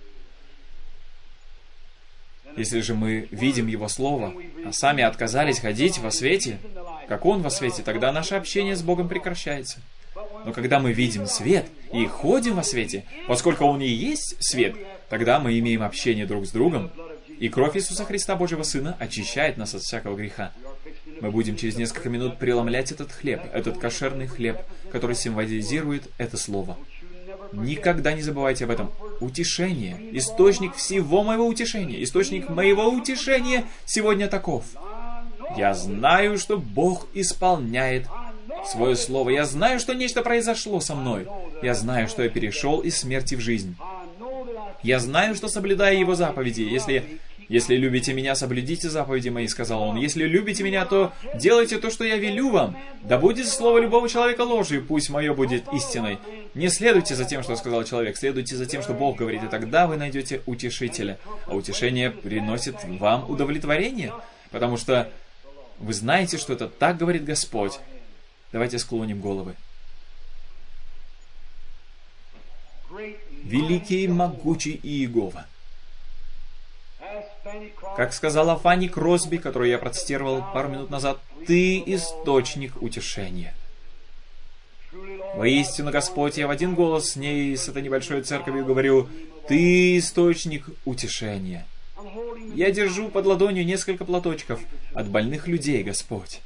Если же мы видим Его Слово, а сами отказались ходить во свете, как Он во свете, тогда наше общение с Богом прекращается. Но когда мы видим свет и ходим во свете, поскольку Он и есть свет, тогда мы имеем общение друг с другом, и кровь Иисуса Христа, Божьего Сына, очищает нас от всякого греха. Мы будем через несколько минут преломлять этот хлеб, этот кошерный хлеб, который символизирует это слово. Никогда не забывайте об этом. Утешение, источник всего моего утешения, источник моего утешения сегодня таков. Я знаю, что Бог исполняет свое слово. Я знаю, что нечто произошло со мной. Я знаю, что я перешел из смерти в жизнь. Я знаю, что соблюдаю Его заповеди. Если, если любите меня, соблюдите заповеди мои, сказал Он. Если любите меня, то делайте то, что я велю вам. Да будет слово любого человека ложью, пусть мое будет истиной. Не следуйте за тем, что сказал человек, следуйте за тем, что Бог говорит, и тогда вы найдете утешителя. А утешение приносит вам удовлетворение, потому что вы знаете, что это так говорит Господь. Давайте склоним головы. Великий, могучий Иегова. Как сказала Фанни Кросби, которую я процитировал пару минут назад, «Ты источник утешения». Воистину, Господь, я в один голос с ней, с этой небольшой церковью говорю, «Ты источник утешения». Я держу под ладонью несколько платочков от больных людей, Господь.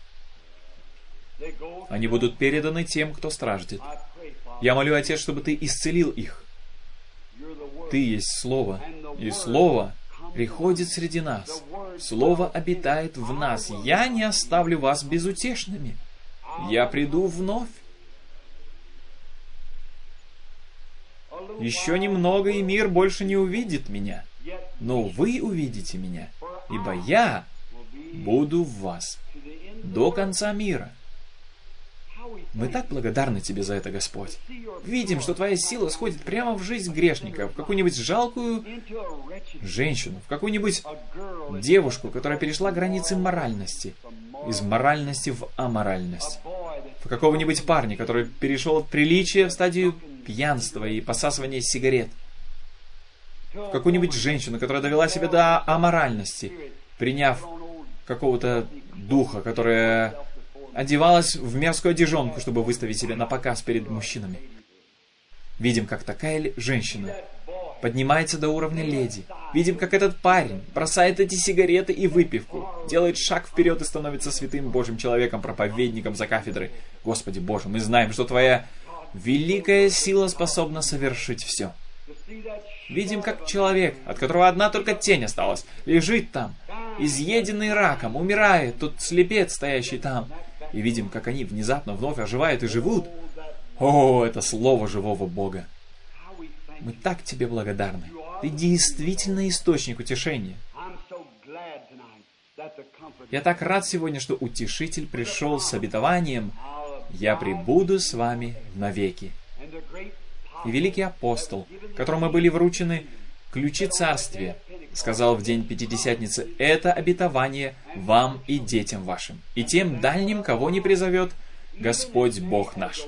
Они будут переданы тем, кто страждет. Я молю, Отец, чтобы Ты исцелил их. Ты есть Слово, и Слово приходит среди нас. Слово обитает в нас. Я не оставлю вас безутешными. Я приду вновь. Еще немного, и мир больше не увидит меня. Но вы увидите меня, ибо я буду в вас до конца мира. Мы так благодарны Тебе за это, Господь. Видим, что Твоя сила сходит прямо в жизнь грешника, в какую-нибудь жалкую женщину, в какую-нибудь девушку, которая перешла границы моральности, из моральности в аморальность, в какого-нибудь парня, который перешел от приличия в стадию пьянства и посасывания сигарет, в какую-нибудь женщину, которая довела себя до аморальности, приняв какого-то духа, которая одевалась в мерзкую одежонку, чтобы выставить себя на показ перед мужчинами. Видим, как такая женщина поднимается до уровня леди. Видим, как этот парень бросает эти сигареты и выпивку, делает шаг вперед и становится святым Божьим человеком, проповедником за кафедрой. Господи Боже, мы знаем, что Твоя великая сила способна совершить все. Видим, как человек, от которого одна только тень осталась, лежит там, изъеденный раком, умирает, тот слепец, стоящий там. И видим, как они внезапно вновь оживают и живут. О, это слово живого Бога! Мы так Тебе благодарны. Ты действительно источник утешения. Я так рад сегодня, что Утешитель пришел с обетованием «Я пребуду с вами навеки». И великий апостол, которому были вручены ключи царствия, сказал в день Пятидесятницы: «Это обетование вам и детям вашим, и тем дальним, кого не призовет Господь Бог наш».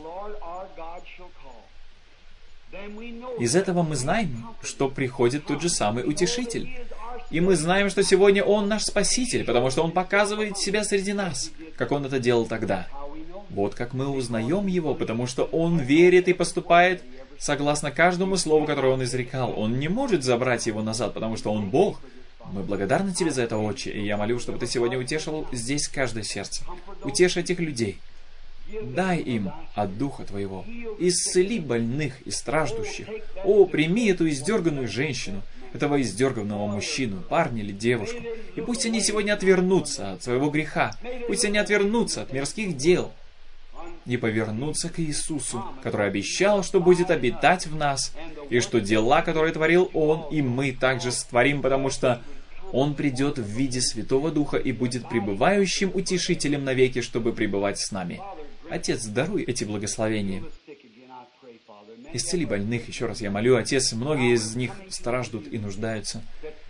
Из этого мы знаем, что приходит тот же самый Утешитель. И мы знаем, что сегодня Он наш Спаситель, потому что Он показывает себя среди нас, как Он это делал тогда. Вот как мы узнаем Его, потому что Он верит и поступает согласно каждому слову, которое Он изрекал. Он не может забрать его назад, потому что Он Бог. Мы благодарны Тебе за это, Отче, и я молю, чтобы Ты сегодня утешил здесь каждое сердце. Утешь этих людей. Дай им от Духа Твоего. Исцели больных и страждущих. О, прими эту издерганную женщину, этого издерганного мужчину, парня или девушку. И пусть они сегодня отвернутся от своего греха. Пусть они отвернутся от мирских дел и повернутся к Иисусу, который обещал, что будет обитать в нас, и что дела, которые творил Он, и мы также сотворим, потому что Он придет в виде Святого Духа и будет пребывающим утешителем навеки, чтобы пребывать с нами. Отец, даруй эти благословения. Исцели больных, еще раз я молю, Отец, многие из них страждут и нуждаются.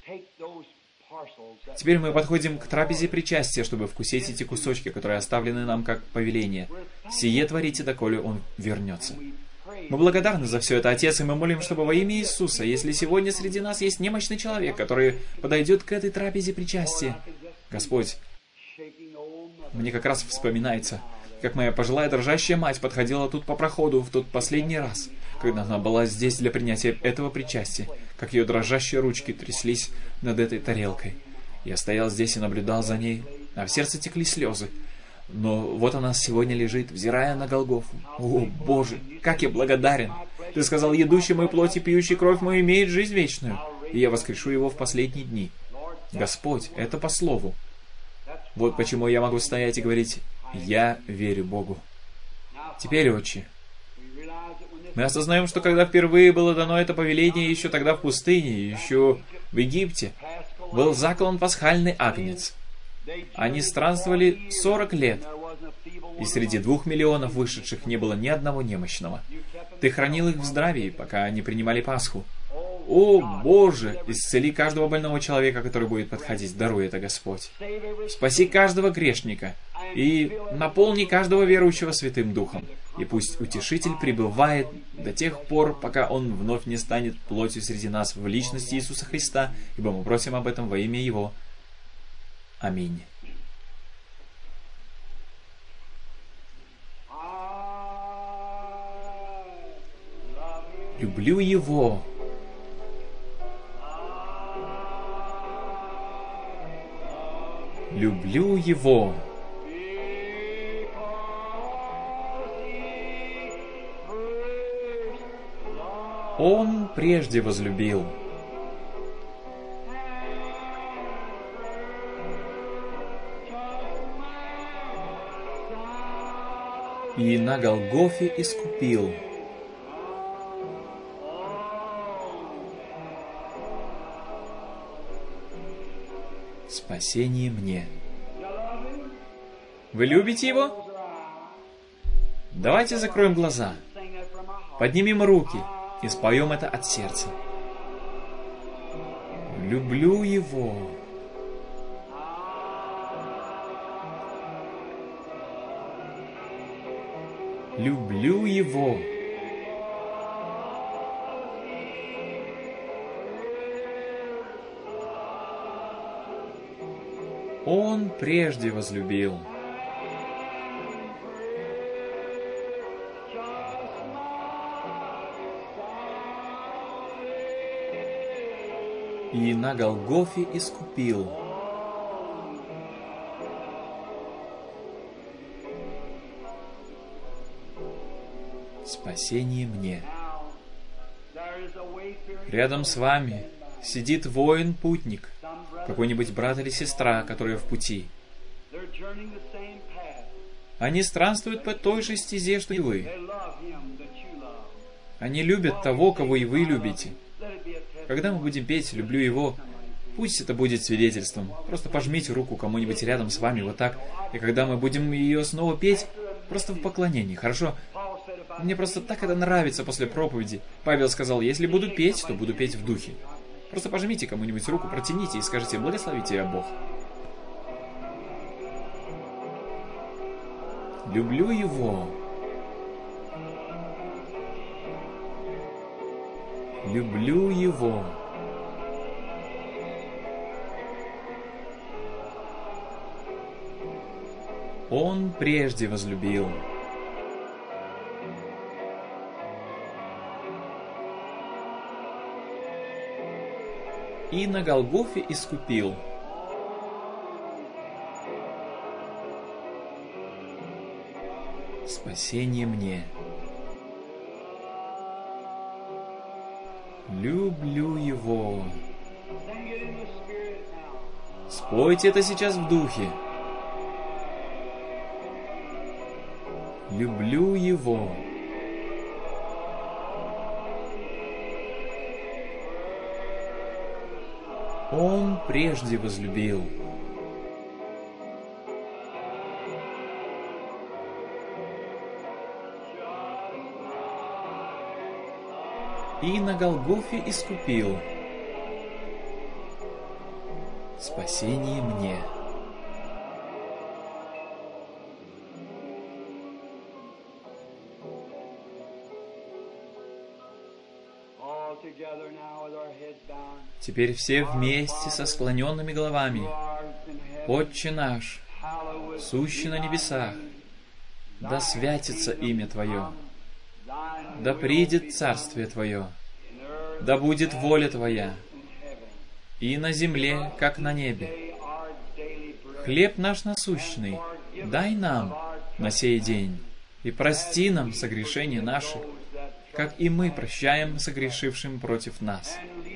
Теперь мы подходим к трапезе причастия, чтобы вкусить эти кусочки, которые оставлены нам как повеление. Сие творите, доколе Он вернется. Мы благодарны за все это, Отец, и мы молим, чтобы во имя Иисуса, если сегодня среди нас есть немощный человек, который подойдет к этой трапезе причастия, Господь, мне как раз вспоминается, как моя пожилая дрожащая мать подходила тут по проходу в тот последний раз, когда она была здесь для принятия этого причастия, как ее дрожащие ручки тряслись над этой тарелкой. Я стоял здесь и наблюдал за ней, а в сердце текли слезы. Но вот она сегодня лежит, взирая на Голгофу. О, Боже, как я благодарен! Ты сказал, едущий мою плоть и пьющий кровь мою имеет жизнь вечную, и я воскрешу его в последние дни. Господь, это по слову. Вот почему я могу стоять и говорить, я верю Богу. Теперь, Отче, мы осознаем, что когда впервые было дано это повеление, еще тогда в пустыне, еще в Египте, был заклан пасхальный агнец. Они странствовали сорок лет, и среди двух миллионов вышедших не было ни одного немощного. Ты хранил их в здравии, пока они принимали Пасху. О, Боже, исцели каждого больного человека, который будет подходить, даруй это, Господь. Спаси каждого грешника и наполни каждого верующего Святым Духом. И пусть Утешитель пребывает до тех пор, пока Он вновь не станет плотью среди нас в личности Иисуса Христа, ибо мы просим об этом во имя Его. Аминь. Люблю Его. Люблю Его. Он прежде возлюбил. И на Голгофе искупил. Спасение мне. Вы любите Его? Давайте закроем глаза, поднимем руки и споем это от сердца. Люблю Его. Люблю Его. Он прежде возлюбил. И на Голгофе искупил. Спасение мне. Рядом с вами сидит воин-путник, какой-нибудь брат или сестра, которые в пути. Они странствуют по той же стезе, что и вы. Они любят того, кого и вы любите. Когда мы будем петь «Люблю Его», пусть это будет свидетельством. Просто пожмите руку кому-нибудь рядом с вами вот так. И когда мы будем ее снова петь, просто в поклонении, хорошо? Мне просто так это нравится после проповеди. Павел сказал, если буду петь, то буду петь в духе. Просто пожмите кому-нибудь руку, протяните и скажите «Благослови тебя, Бог». Люблю Его. Люблю Его. Он прежде возлюбил. И на Голгофе искупил. Спасение мне. Люблю Его. Спойте это сейчас в духе. Люблю Его. Он прежде возлюбил. И на Голгофе искупил. Спасение мне. Теперь все вместе со склоненными головами. Отче наш, сущий на небесах, да святится имя Твое, да придет царствие Твое, да будет воля Твоя, и на земле, как на небе. хлеб наш насущный дай нам на сей день, и прости нам согрешения наши, как и мы прощаем согрешившим против нас.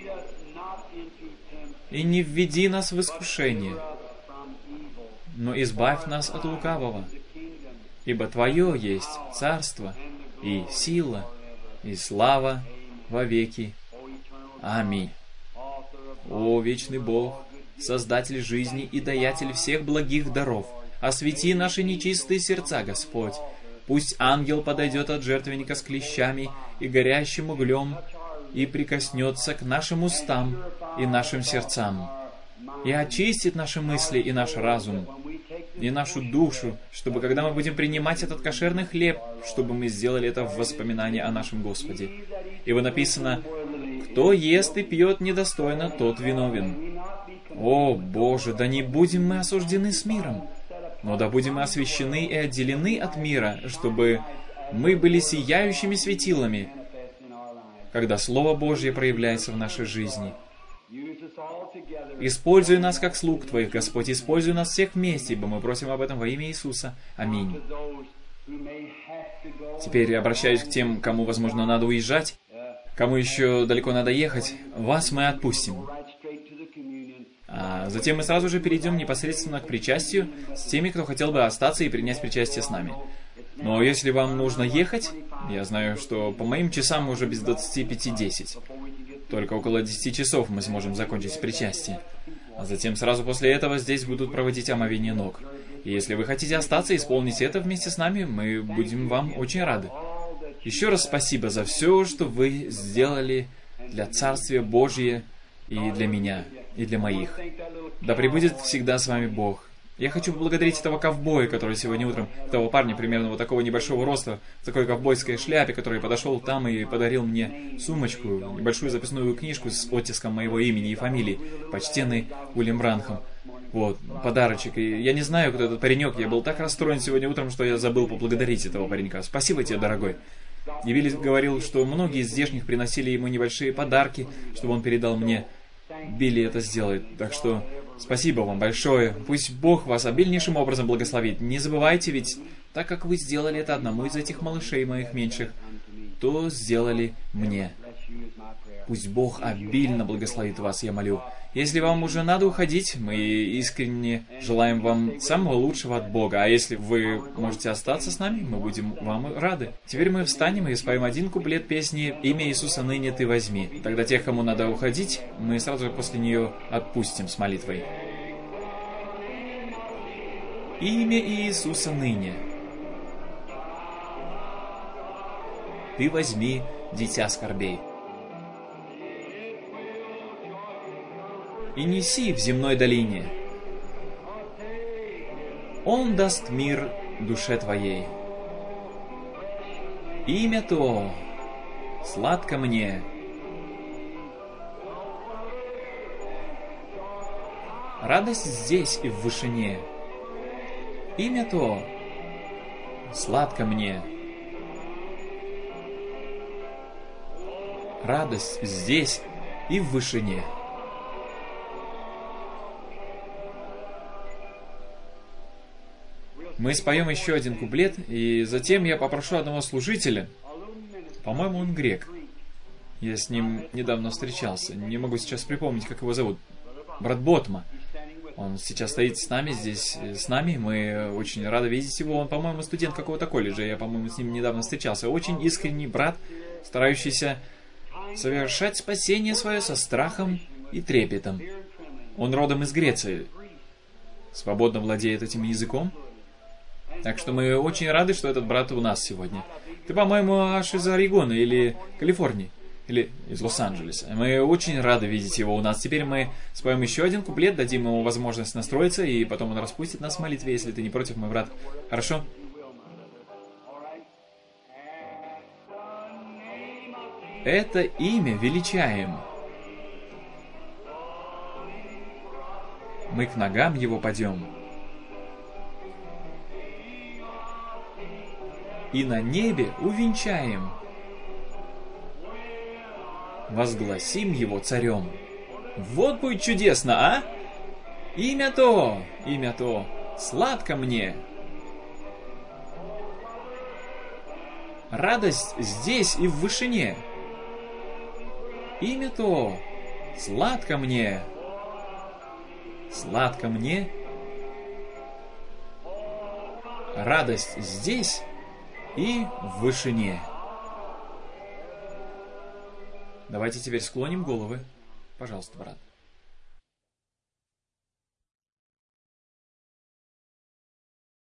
И не введи нас в искушение, но избавь нас от лукавого, ибо Твое есть царство и сила и слава во веки. Аминь. О, вечный Бог, Создатель жизни и Даятель всех благих даров, освети наши нечистые сердца, Господь. Пусть ангел подойдет от жертвенника с клещами и горящим углем и прикоснется к нашим устам и нашим сердцам, и очистит наши мысли и наш разум, и нашу душу, чтобы, когда мы будем принимать этот кошерный хлеб, чтобы мы сделали это в воспоминании о нашем Господе. Ибо написано: «Кто ест и пьет недостойно, тот виновен». О, Боже, да не будем мы осуждены с миром, но да будем мы освящены и отделены от мира, чтобы мы были сияющими светилами, когда Слово Божье проявляется в нашей жизни. Используй нас как слуг Твоих, Господь, используй нас всех вместе, ибо мы просим об этом во имя Иисуса. Аминь. Теперь обращаюсь к тем, кому, возможно, надо уезжать, кому еще далеко надо ехать. Вас мы отпустим. А затем мы сразу же перейдем непосредственно к причастию с теми, кто хотел бы остаться и принять причастие с нами. Но если вам нужно ехать, я знаю, что по моим часам уже без двадцати пяти десять. Только около десяти часов мы сможем закончить причастие. А затем сразу после этого здесь будут проводить омовение ног. И если вы хотите остаться и исполнить это вместе с нами, мы будем вам очень рады. Еще раз спасибо за все, что вы сделали для Царствия Божия и для меня, и для моих. Да пребудет всегда с вами Бог. Я хочу поблагодарить этого ковбоя, который сегодня утром, того парня примерно вот такого небольшого роста, в такой ковбойской шляпе, который подошел там и подарил мне сумочку, небольшую записную книжку с оттиском моего имени и фамилии, почтенный Уильям Бранхам. Вот, подарочек. И я не знаю, кто этот паренек. Я был так расстроен сегодня утром, что я забыл поблагодарить этого паренька. Спасибо тебе, дорогой. И Вилли говорил, что многие из здешних приносили ему небольшие подарки, чтобы он передал мне. Билли это сделает. Так что спасибо вам большое. Пусть Бог вас обильнейшим образом благословит. Не забывайте, ведь так как вы сделали это одному из этих малышей моих меньших, то сделали мне. Пусть Бог обильно благословит вас, я молю. Если вам уже надо уходить, мы искренне желаем вам самого лучшего от Бога. А если вы можете остаться с нами, мы будем вам рады. Теперь мы встанем и споем один куплет песни «Имя Иисуса ныне ты возьми». Тогда тех, кому надо уходить, мы сразу же после нее отпустим с молитвой. Имя Иисуса ныне ты возьми, дитя скорбей, и неси в земной долине. Он даст мир душе твоей. Имя то сладко мне. Радость здесь и в вышине. Имя то сладко мне. Радость здесь и в вышине. Мы споем еще один куплет, и затем я попрошу одного служителя, по-моему, он грек. Я с ним недавно встречался, не могу сейчас припомнить, как его зовут. Брат Ботма. Он сейчас стоит с нами, здесь с нами, мы очень рады видеть его. Он, по-моему, студент какого-то колледжа, я, по-моему, с ним недавно встречался. Очень искренний брат, старающийся совершать спасение свое со страхом и трепетом. Он родом из Греции, свободно владеет этим языком. Так что мы очень рады, что этот брат у нас сегодня. Ты, по-моему, аж из Орегона или Калифорнии, или из Лос-Анджелеса. Мы очень рады видеть его у нас. Теперь мы споем еще один куплет, дадим ему возможность настроиться, и потом он распустит нас в молитве, если ты не против, мой брат. Хорошо? Это имя величаем. Мы к ногам его падем. И на небе увенчаем. Возгласим его царем. Вот будет чудесно, а? Имя то, имя то, сладко мне. Радость здесь и в вышине. Имя то, сладко мне. Сладко мне. Радость здесь и в вышине. Давайте теперь склоним головы. Пожалуйста, брат.